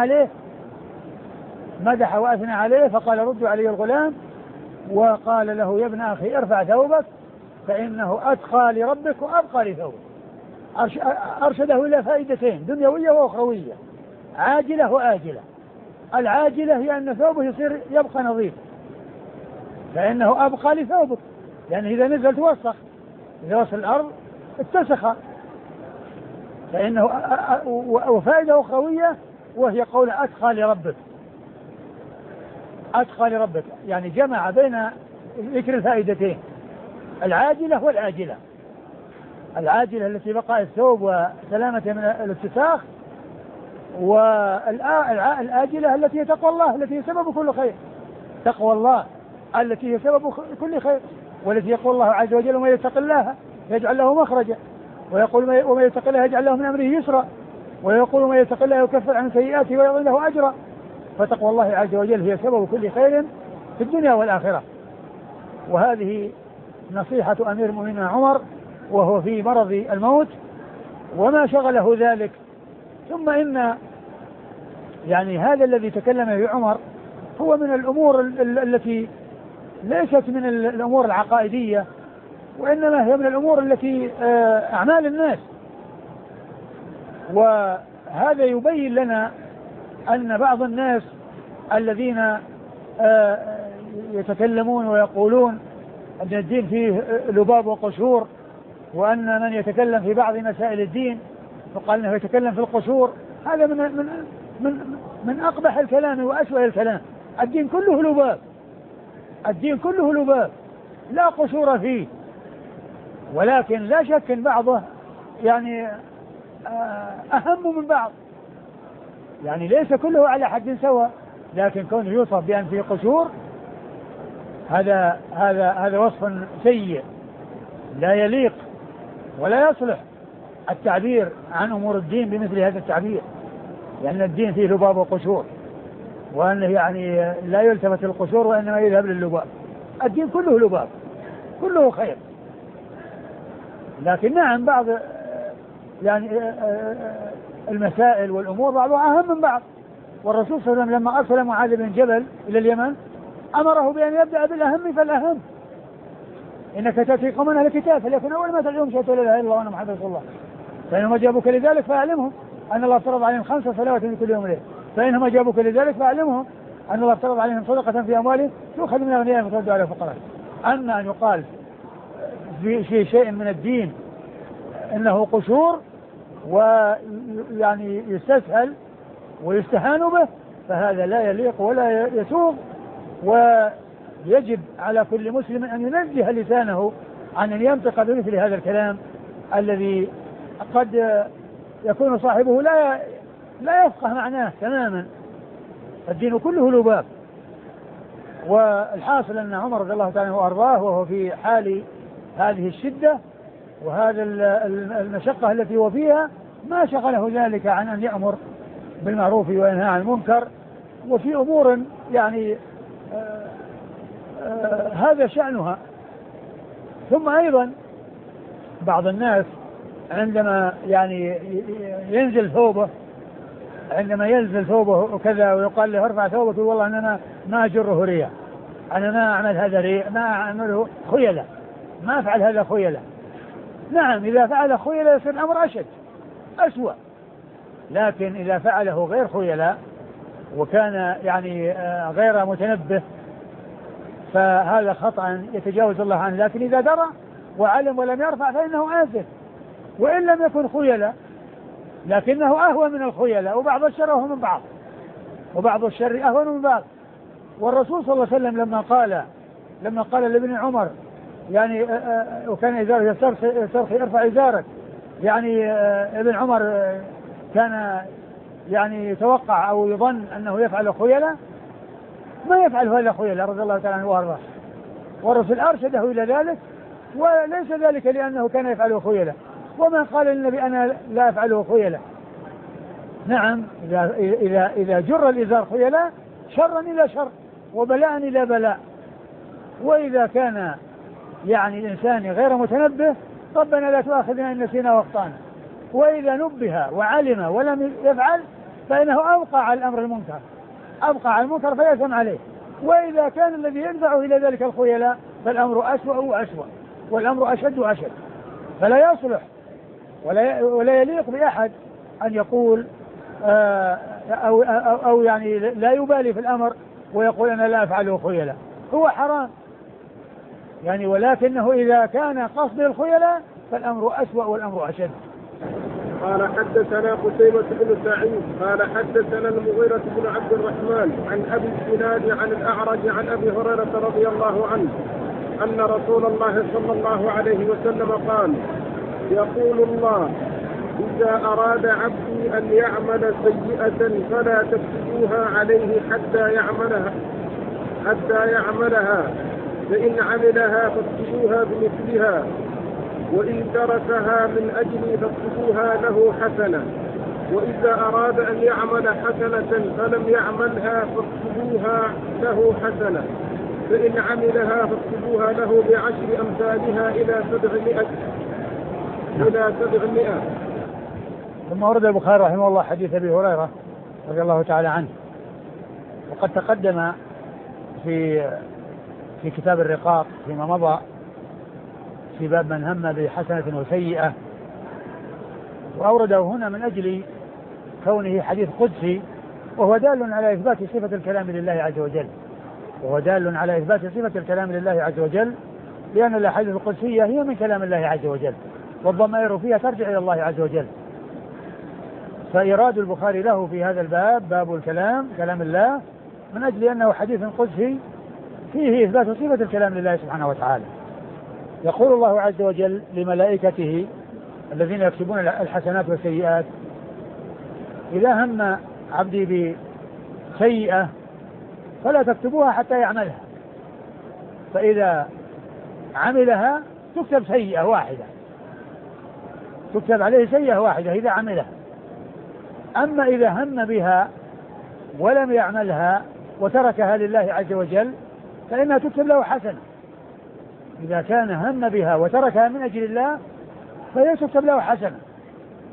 وأثنى عليه فقال ردوا علي الغلام، وقال له يا ابن أخي ارفع ثوبك فإنه أتقى لربك وأبقى لثوبك. أرشده إلى فائدتين دنيوية وأخروية، عاجلة وآجلة. العاجلة هي أن ثوبه يصير يبقى نظيف فإنه أبقى لثوبك، لأن إذا نزل توسخ، إذا وصل الأرض اتسخ، فإنه وفائدة أخروية وهي قول أتقى لربك، أتقى لربك، يعني جمع بين ذكر الفائدتين العاجلة والآجلة، العاجلة التي بقاء الثوب وسلامته من الاتساخ، والآجلة التي هي تقوى الله التي هي سبب كل خير، تقوى الله التي هي سبب كل خير، والتي يقول الله عز وجل ومن يتق الله يجعل له مخرجا، ويقول ومن يتق الله يجعل له من أمره يسرا، ويقول ومن يتق الله يكفر عن سيئاته ويعظم له أجرا. فتقوى الله عز وجل هي سبب كل خير في الدنيا والآخرة. وهذه نصيحة أمير المؤمنين عمر وهو في مرض الموت وما شغله ذلك. ثم إن يعني هذا الذي تكلم به عمر هو من الأمور التي ليست من الأمور العقائدية، وإنما هي من الأمور التي أعمال الناس. وهذا يبين لنا أن بعض الناس الذين يتكلمون ويقولون أن الدين فيه لباب وقشور، وأن من يتكلم في بعض مسائل الدين فقال أنه يتكلم في القشور، هذا من أقبح الكلام وأسوأ الكلام. الدين كله لباب، الدين كله لباب لا قشور فيه، ولكن لا شك أن بعضه يعني أهم من بعض، يعني ليس كله على حد سواء، لكن كونه يوصف بأن فيه قشور هذا وصف سيء لا يليق ولا يصلح التعبير عن أمور الدين بمثل هذا التعبير، لأن الدين فيه لباب وقشور، وأنه يعني لا يلتفت القشور وإنما يذهب لللباب. الدين كله لباب كله خير، لكن نعم بعض يعني المسائل والأمور بعضها أهم من بعض. والرسول صلى الله عليه وسلم لما أرسل معاذ بن جبل إلى اليمن أمره بأن يبدأ بالأهم فالأهم، إنك تأتي قوما أهل الكتاب فليكن أول ما تدعوهم شهادة لا إله إلا الله وأن محمدا رسول الله، فإنهم أجابوك لذلك فأعلمهم أن الله افترض عليهم 5 صلوات في كل يوم وليلة، فإنهم أجابوك لذلك فأعلمهم أن الله افترض عليهم صدقة في أموالهم تؤخذ من أغنيائهم وترد على الفقراء. أما أن يقال في شيء من الدين إنه قشور ويعني يستسهل ويستهان به فهذا لا يليق ولا يسوغ، ويجب على كل مسلم أن ينزه لسانه عن أن ينطق بمثل هذا الكلام الذي قد يكون صاحبه لا يفقه معناه تماما. الدين كله لباب. والحاصل أن عمر رضي الله تعالى عنه وأرضاه وهو في حال هذه الشدة وهذا المشقة التي هو فيها ما شغله ذلك عن أن يأمر بالمعروف وينهى عن المنكر، وفي أمور يعني هذا شأنها. ثم أيضا بعض الناس عندما يعني ينزل ثوبه وكذا ويقال له ارفع ثوبك والله أنا ما أجره رياء، أنا ما أعمل هذا رياء، ما أعمله خيلة، ما أفعل هذا خيلة. نعم إذا فعل خيلة يصير الأمر أسوأ، لكن إذا فعله غير خيلة وكان يعني غير متنبه فهذا خطأ يتجاوز الله عنه. لكن إذا درى وعلم ولم يرفع فإنه آثم، وإن لم يكن خيلة لكنه أهون من الخيلة، وبعض الشر أهون من بعض، وبعض الشر أهون من بعض. والرسول صلى الله عليه وسلم لما قال لابن عمر يعني وكان إزاره يسترخي ارفع إزارك، يعني ابن عمر كان يعني يتوقع أو يظن أنه يفعل خيلة، ما يفعل هذا خيلة رضي الله تعالى عنه وارضاه، والرسول أرشده إلى ذلك، وليس ذلك لأنه كان يفعله خيلة، وما قال للنبي أنا لا أفعله خيلة. نعم إذا جر الإزار خيلة شرا إلى شر وبلاء إلى بلاء. وإذا كان يعني الإنسان غير متنبه ربنا لا تؤاخذنا إن نسينا واخطأنا، وإذا نبه وعلم ولم يفعل فإنه أوقع على الأمر المنكر، أوقع على المنكر فيأثم عليه. وإذا كان الذي يدفعه إلى ذلك الخيلاء فالأمر أسوأ وأسوأ، والأمر أشد وأشد. فلا يصلح ولا يليق بأحد أن يقول أو يعني لا يبالي في الأمر ويقول أنا لا أفعله خيلاء، هو حرام يعني. ولكنه إذا كان قصد الخيلاء فالأمر أسوأ والأمر أشد. قال حدثنا قتيبة بن سعيد قال حدثنا المغيرة بن عبد الرحمن عن أبي الزناد عن الأعرج عن أبي هريرة رضي الله عنه أن رسول الله صلى الله عليه وسلم قال يقول الله إذا أراد عبدي أن يعمل سيئة فلا تكتبوها عليه حتى يعملها، فإن عملها فاكتبوها بمثلها، وإن تركها من أجلي فاكتبوها له حسنة، وإذا أراد أن يعمل حسنة فلم يعملها فاكتبوها له حسنة، فإن عملها فاكتبوها له ب10 أمثالها إلى 700. ثم ورد البخاري رحمه الله حديث أبي هريرة رضي الله تعالى عنه، وقد تقدم في كتاب الرقاق فيما مضى في باب من هم بحسنة وسيئة، وأورده هنا من أجل كونه حديث قدسي، وهو دال على إثبات صفة الكلام لله عز وجل، لأن الأحاديث القدسية هي من كلام الله عز وجل، والضمائر فيها ترجع إلى الله عز وجل. فإيراد البخاري له في هذا الباب باب كلام الله من أجل أنه حديث قدسي فيه إثبات صفة الكلام لله سبحانه وتعالى. يقول الله عز وجل لملائكته الذين يكتبون الحسنات والسيئات إذا هم عبدي بسيئة فلا تكتبوها حتى يعملها، فإذا عملها تكتب سيئة واحدة، تكتب عليه سيئة واحدة إذا عملها. أما إذا هم بها ولم يعملها وتركها لله عز وجل فإنها تكتب له حسنة. إذا كان هم بها وتركها من أجل الله فهي تكتب له حسنة،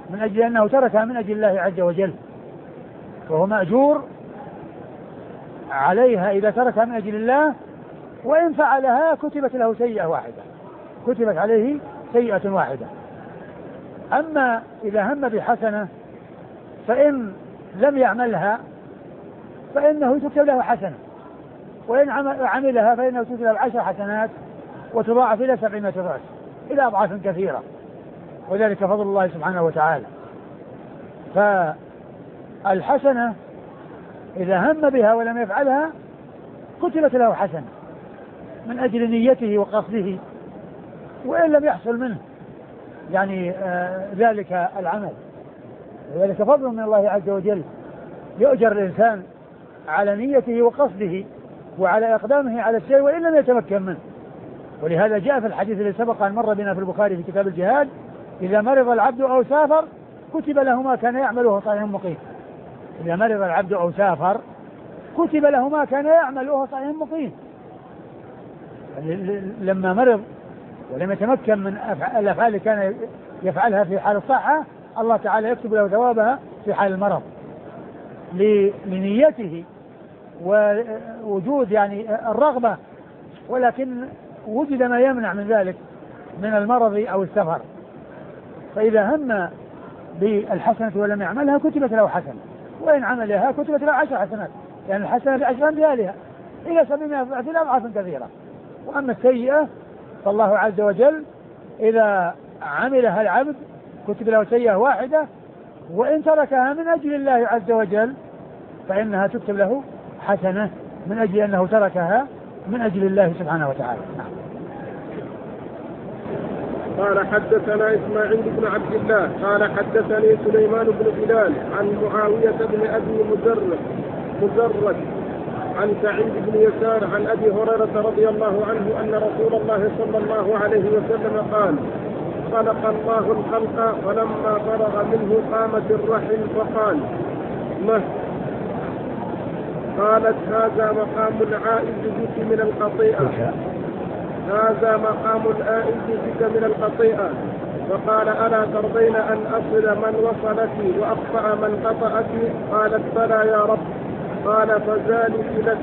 من أجل أنه تركها من أجل الله عز وجل، وهو مأجور عليها إذا تركها من أجل الله، وإن فعلها كتبت له سيئة واحدة، كتبت عليه سيئة واحدة. أما إذا هم بحسنة فإن لم يعملها فإنه تكتب له حسنة، وإن عملها فإنه تكتب له 10 حسنات وتضاعف إلى 700 ضعف إلى أضعاف كثيرة، وذلك فضل الله سبحانه وتعالى. فالحسنة إذا هم بها ولم يفعلها كتبت له حسنة من أجل نيته وقصده، وإن لم يحصل منه يعني ذلك العمل. وذلك فضل من الله عز وجل، يؤجر الإنسان على نيته وقصده وعلى إقدامه على الشيء وإن لم يتمكن منه. ولهذا جاء في الحديث الذي سبق أن مر بنا في البخاري في كتاب الجهاد: إذا مرض العبد أو سافر كتب له ما كان يعمله صحيح مقيم. إذا مرض العبد أو سافر كتب له ما كان يعمله صحيح مقيم. لما مرض ولم يتمكن من الأفعال اللي كان يفعلها في حال الصحة، الله تعالى يكتب له ثوابها في حال المرض لنيته ووجود يعني الرغبة، ولكن وجد ما يمنع من ذلك من المرض أو السفر. فإذا هم بالحسنة ولم يعملها كتبت له حسنة، وإن عملها كتبت له 10 حسنات، يعني الحسنة ب10 أمثالها إلى 700 ضعف إلى أضعاف كثيرة. وأما السيئة فالله عز وجل إذا عملها العبد كتب له سيئة واحدة، وإن تركها من أجل الله عز وجل فإنها تكتب له حسنة من أجل أنه تركها من أجل الله سبحانه وتعالى. قال حدثنا إسماعيل بن عبد الله قال حدثني سليمان بن بلال عن معاوية بن أبي مزرد عن سعيد بن يسار عن أبي هريرة رضي الله عنه أن رسول الله صلى الله عليه وسلم قال: خلق الله الخلق فلما فرغ منه قامت الرحم فقال: مه؟ قالت: هذا مقام العائد بك من القطيئة، هذا مقام العائد بك من القطيئة. فقال: ألا ترضين أن أصل من وصلك وأقطع من قطعك؟ قالت: بلى يا رب. قال: فذلك لك.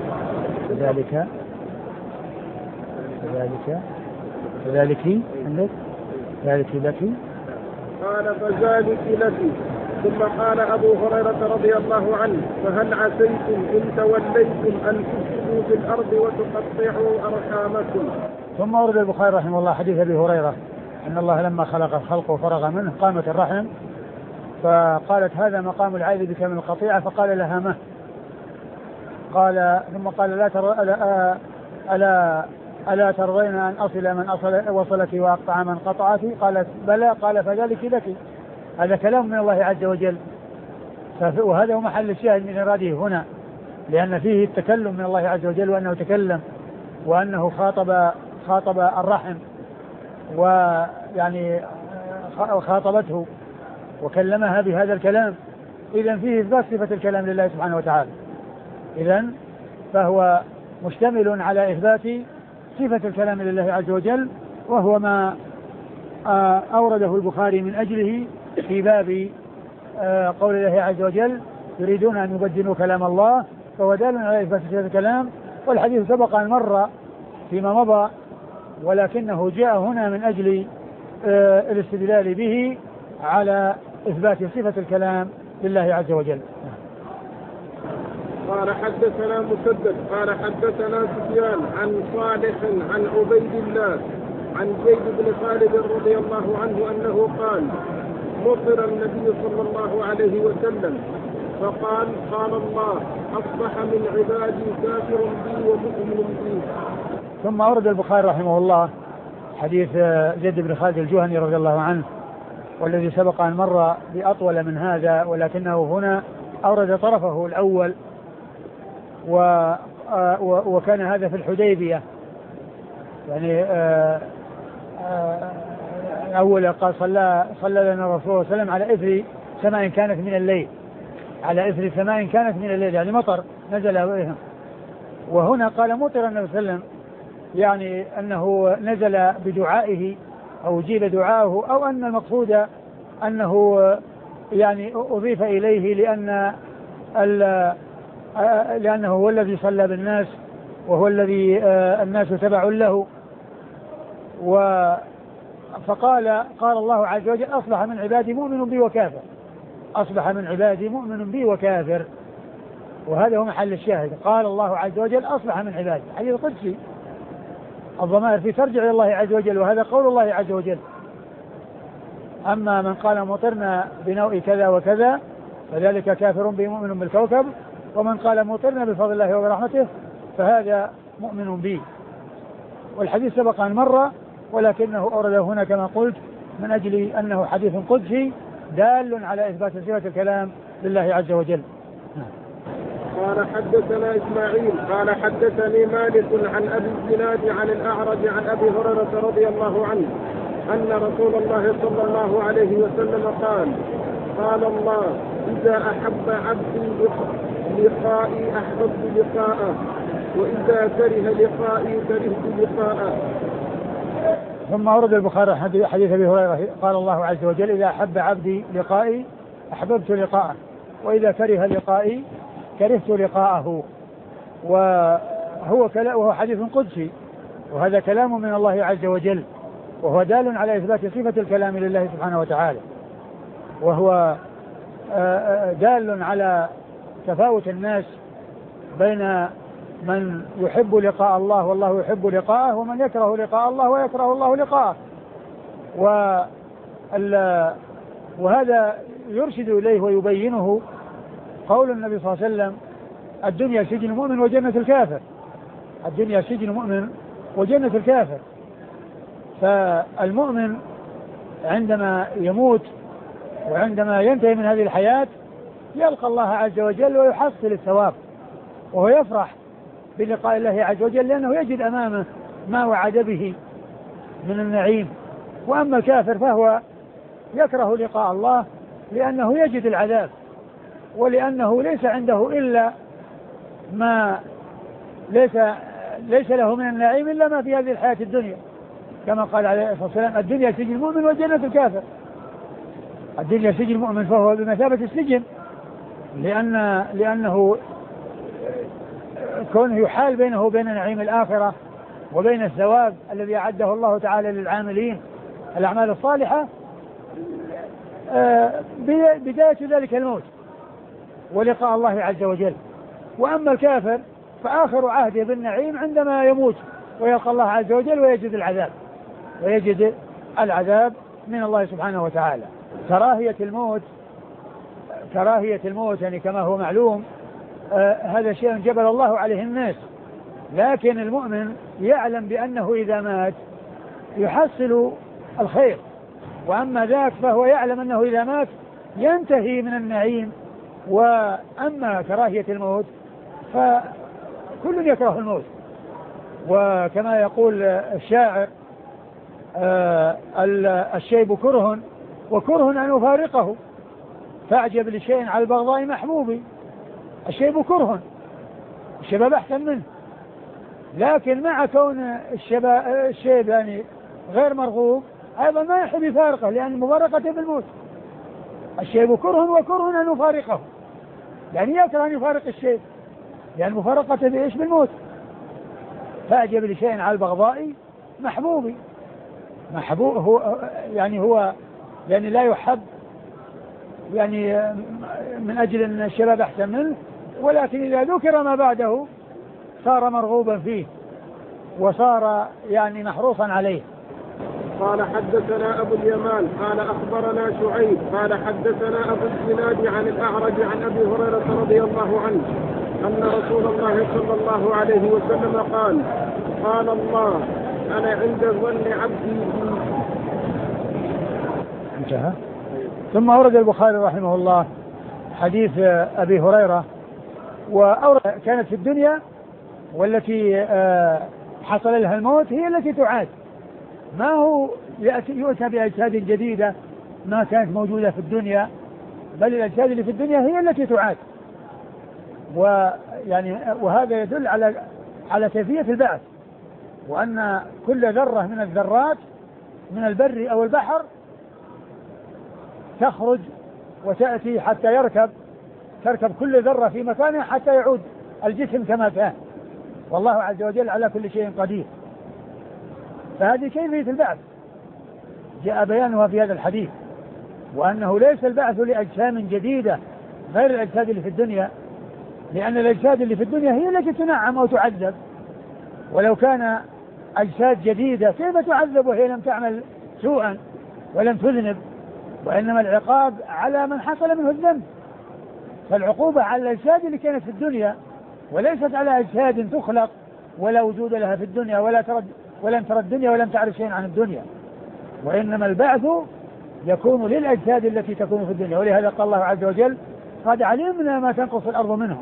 ذلك لك. قال: فذلك لك. ثم قال أبو هريرة رضي الله عنه: فهل عسيتم إن توليتم أن تفسدوا في الأرض وتقطعوا أرحامكم؟ ثم ورد البخاري رحمه الله حديث أبي هريرة أن الله لما خلق الخلق وفرغ منه قامت الرحم، فقالت: هذا مقام العائد بك من القطيعة. فقال لها: مه؟ قال ثم قال: ألا ترضين أن أصل من وصلك وأقطع من قطعك؟ قالت: بلى. قال: فذلك لك. هذا كلام من الله عز وجل، وهذا هو محل الشاهد من إراده هنا، لأن فيه التكلم من الله عز وجل، وأنه تكلم وأنه خاطب الرحم، ويعني خاطبته وكلمها بهذا الكلام. إذن فيه إثبات صفة الكلام لله سبحانه وتعالى، إذن فهو مشتمل على إثبات صفة الكلام لله عز وجل، وهو ما أورده البخاري من أجله في باب قول الله عز وجل: يريدون أن يبدلوا كلام الله، فهو دال على إثبات صفة الكلام. والحديث سبق أن مر فيما مضى، ولكنه جاء هنا من أجل الاستدلال به على إثبات صفة الكلام لله عز وجل. قال: حدثنا مسدد قال حدثنا سفيان عن صالح عن عبيد الله عن زيد بن خالد رضي الله عنه أنه قال: مطر النبي صلى الله عليه وسلم فقال: قال الله: أصبح من عبادي كافر بي ومؤمن بي. ثم أورد البخاري رحمه الله حديث زيد بن خالد الجهني رضي الله عنه، والذي سبق أن مر بأطول من هذا، ولكنه هنا أورد طرفه الأول، وكان هذا في الحديبية، يعني أولا قال: صلى لنا الرسول صلى الله عليه وسلم على إثر سماء كانت من الليل، على إثر سماء كانت من الليل، يعني مطر نزل عليهم. وهنا قال: مطر النبي صلى الله عليه وسلم، يعني أنه نزل بدعائه أو جيب دعاءه، أو أن المقصود أنه يعني أضيف إليه لأنه هو الذي صلى بالناس، وهو الذي الناس تبع له. قال الله عز وجل: أصبح من عبادي مؤمن بي وكافر. أصبح من عبادي مؤمن بي وكافر، وهذا هو محل الشاهد. قال الله عز وجل: أصبح من عبادي، حديث قدسي، الضمائر في ترجع إلى الله عز وجل، وهذا قول الله عز وجل. أما من قال مطرنا بنوء كذا وكذا فذلك كافر به مؤمن بالكوكب، ومن قال مطرنا بفضل الله وبرحمته فهذا مؤمن به. والحديث سبق أن مر، ولكنه أورده هنا كما قلت من أجل أنه حديث قدسي دال على إثبات صفة الكلام لله عز وجل. قال حدثنا إسماعيل قال حدثني مالك عن أبي الزناد عن الأعرج عن أبي هريرة رضي الله عنه أن رسول الله صلى الله عليه وسلم قال الله: إذا أحب عبدي لقائي أحببت لقاءه، وإذا كره لقائي كرهت لقاءه. ثم أورد البخاري حديث أبي هريرة قال الله عز وجل: إذا أحب عبدي لقائي أحببت لقاءه، وإذا كره لقائي كرهت لقاءه. وهو حديث قدسي، وهذا كلام من الله عز وجل، وهو دال على إثبات صفة الكلام لله سبحانه وتعالى، وهو دال على تفاوت الناس بين من يحب لقاء الله والله يحب لقاءه، ومن يكره لقاء الله ويكره الله لقاءه. وهذا يرشد إليه ويبينه قول النبي صلى الله عليه وسلم: الدنيا سجن المؤمن وجنة الكافر. الدنيا سجن المؤمن وجنة الكافر. فالمؤمن عندما يموت وعندما ينتهي من هذه الحياة يلقى الله عز وجل ويحصل الثواب، وهو يفرح بلقاء الله عز وجل لأنه يجد أمامه ما وعد به من النعيم. وأما الكافر فهو يكره لقاء الله لأنه يجد العذاب، ولأنه ليس عنده إلا ما ليس له من النعيم إلا ما في هذه الحياة الدنيا، كما قال عليه الصلاة والسلام: الدنيا سجن المؤمن وجنة الكافر. الدنيا سجن المؤمن فهو بمثابة السجن، لأنه كونه يحال بينه وبين نعيم الآخرة وبين الثواب الذي أعده الله تعالى للعاملين الأعمال الصالحة. بداية ذلك الموت ولقاء الله عز وجل. وأما الكافر فآخر عهده بالنعيم عندما يموت ويلقى الله عز وجل ويجد العذاب من الله سبحانه وتعالى. كراهية الموت يعني كما هو معلوم هذا شيء جبل الله عليه الناس، لكن المؤمن يعلم بأنه إذا مات يحصل الخير، وأما ذاك فهو يعلم أنه إذا مات ينتهي من النعيم. وأما كراهية الموت فكل يكره الموت، وكما يقول الشاعر: الشيب كره وكره أن يفارقه، فأعجب لشيء على البغضاء محبوبي. الشيب كره، الشباب أحسن منه، لكن مع كون الشيب يعني غير مرغوب أيضا ما يحب يفارقه، لأن مفارقته بالموت. الشيب كره وكره أن يفارقه، يعني يكره أن يفارق الشيب لأن مفارقته بإيش؟ بالموت. فأعجب لشيء على البغضاء محبوبي. محبوب هو يعني لا يحب يعني من أجل أن الشباب أحسن منه، ولكن إذا ذكر ما بعده صار مرغوبا فيه وصار يعني محروصا عليه. قال حدثنا أبو اليمان قال أخبرنا شعيب قال حدثنا أبو الزناد عن الأعرج عن أبي هريرة رضي الله عنه أن رسول الله صلى الله عليه وسلم قال الله: أنا عند ظن عبدي بي. انتهى. ثم أورد البخاري رحمه الله حديث أبي هريرة، وأورد كانت في الدنيا والتي حصل لها الموت هي التي تعاد، ما هو يؤتى بأجساد جديدة ما كانت موجودة في الدنيا، بل الأجساد اللي في الدنيا هي التي تعاد. وهذا يدل على كيفية البعث، وأن كل ذرة من الذرات من البر أو البحر تخرج وتأتي حتى تركب كل ذرة في مكانها حتى يعود الجسم كما كان، والله عز وجل على كل شيء قدير. فهذه كيفية البعث جاء بيانها في هذا الحديث، وأنه ليس البعث لأجسام جديدة غير الأجساد اللي في الدنيا، لأن الأجساد اللي في الدنيا هي التي تنعم أو تعذب، ولو كان أجساد جديدة كيف تعذب وهي لم تعمل سوءا ولم تذنب؟ وإنما العقاب على من حصل منه الذنب، فالعقوبة على الأجساد اللي كانت في الدنيا، وليست على أجساد تخلق ولا وجود لها في الدنيا ولم ترى الدنيا ولم تعرف شيئا عن الدنيا، وإنما البعث يكون للأجساد التي تكون في الدنيا. ولهذا قال الله عز وجل قد علمنا ما تنقص الأرض منهم.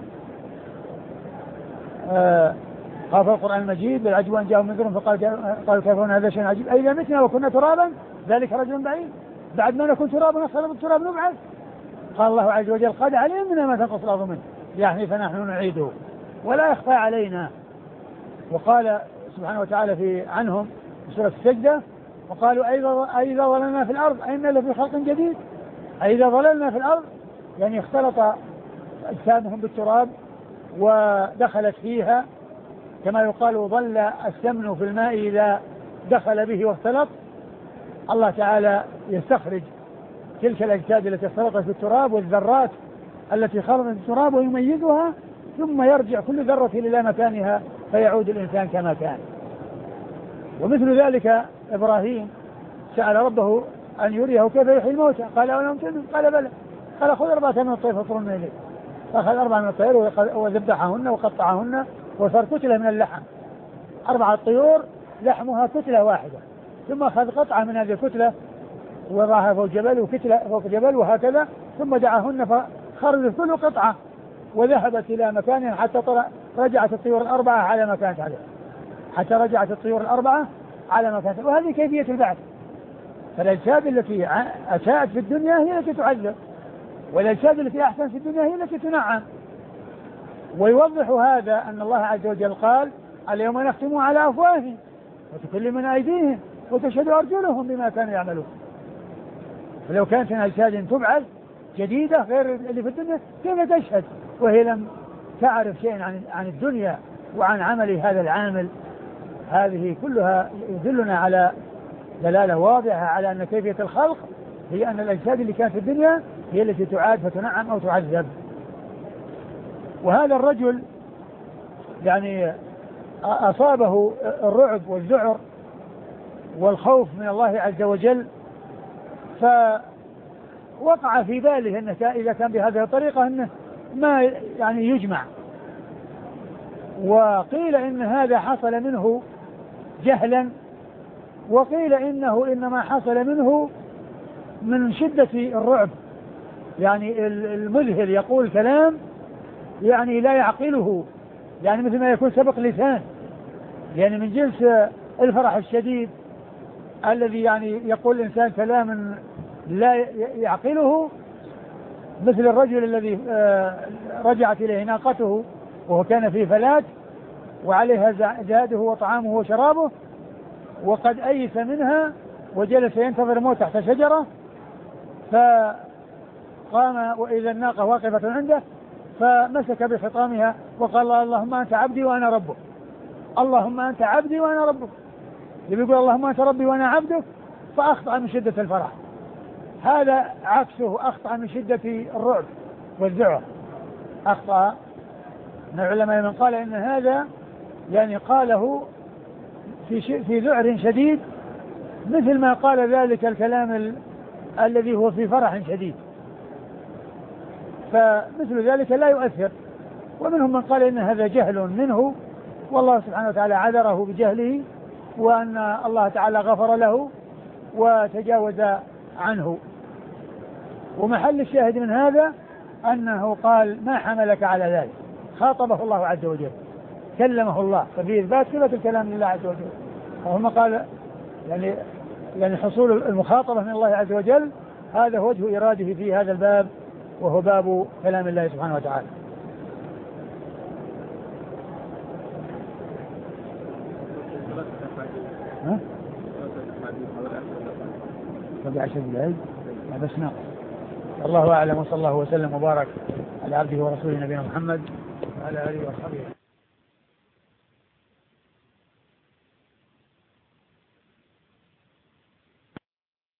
قال في القرآن المجيد بل عجبوا أن جاءهم منذر فقالوا كيف هذا شيء عجيب أئذا متنا وكنا ترابا ذلك رجل بعيد بعد ما نكون ترابا نصل بالتراب نبعث. قال الله عز وجل قد علمنا ما تنقص الأرض منه يعني فنحن نعيده ولا يخفى علينا. وقال سبحانه وتعالى في عنهم في سورة السجدة وقالوا أئذا ضللنا في الأرض أئنا لفي خلق جديد. أئذا ضللنا في الأرض يعني اختلط أجسامهم بالتراب ودخلت فيها، كما يقال ظل السمن في الماء إذا دخل به واختلط. الله تعالى يستخرج تلك الأجساد التي اختلطت في التراب والذرات التي خرجت التراب ويميزها، ثم يرجع كل ذرة إلى مكانها فيعود الإنسان كما كان. ومثل ذلك إبراهيم سأل ربه أن يريه كيف يحيي الموتى قال أولم تؤمن قال بلى قال خذ 4 من الطير فاصرهن إليك فأخذ 4 من الطير وذبحهن وقطعهن وصار كتلة من اللحم 4 طيور لحمها كتلة واحدة، ثم أخذ قطعة من هذه الكتلة ووضعها فوق جبل وكتلة فوق جبل وهكذا، ثم دعاهن فخرجت كل قطعة وذهبت إلى مكانها حتى رجعت الطيور ال4 على ما كانت عليه، حتى رجعت الطيور ال4 على ما كانت. وهذه كيفية البعث. فالأجساد التي أساءت في الدنيا هي التي تعذب، والأجساد التي أحسن في الدنيا هي التي تنعم. ويوضح هذا أن الله عز وجل قال اليوم نختم على أفواههم وتكلمنا أيديهم وتشهد أرجلهم بما كانوا يعملون. فلو كانت أجساد تبعث جديدة غير اللي في الدنيا كيف تشهد وهي لم تعرف شيئا عن الدنيا وعن عمل هذا العامل؟ هذه كلها يدلنا على دلالة واضحة على أن كيفية الخلق هي أن الأجساد اللي كانت في الدنيا هي التي تعاد فتنعم أو تعذب. وهذا الرجل يعني أصابه الرعب والذعر والخوف من الله عز وجل، فوقع في باله أنه إذا كان بهذه الطريقة أنه ما يعني يجمع. وقيل إن هذا حصل منه جهلا، وقيل إنه إنما حصل منه من شدة الرعب، يعني المذهل يقول كلام يعني لا يعقله، يعني مثل ما يكون سبق لسان، يعني من جنس الفرح الشديد الذي يعني يقول الإنسان كلام لا يعقله، مثل الرجل الذي رجعت إليه ناقته وهو كان في فلات وعليها زاده وطعامه وشرابه وقد أيس منها وجلس ينتظر الموت تحت شجرة، فقام وإذا الناقة واقفة عنده فمسك بخطامها وقال اللهم أنت عبدي وأنا ربك، اللهم أنت عبدي وأنا ربك، يقول اللهم أنت ربي وأنا عبدك، فأخطأ من شدة الفرح. هذا عكسه، أخطأ من شدة الرعب والذعر، أخطأ. من العلماء من قال إن هذا يعني قاله في ذعر شديد مثل ما قال ذلك الكلام الذي هو في فرح شديد، فمثل ذلك لا يؤثر. ومنهم من قال إن هذا جهل منه والله سبحانه وتعالى عذره بجهله، وأن الله تعالى غفر له وتجاوز عنه. ومحل الشاهد من هذا أنه قال ما حملك على ذلك، خاطبه الله عز وجل، كلمه الله، ففي إثبات صفة الكلام لله عز وجل. وهم قال يعني حصول المخاطبة من الله عز وجل هذا هو وجه إراده في هذا الباب، وهو باب كلام الله سبحانه وتعالى. ها؟ 17 بالعيد بس ناقص. الله أعلم، وصلى الله وسلم وبارك على عبده ورسوله نبينا محمد وعلى آله وصحبه.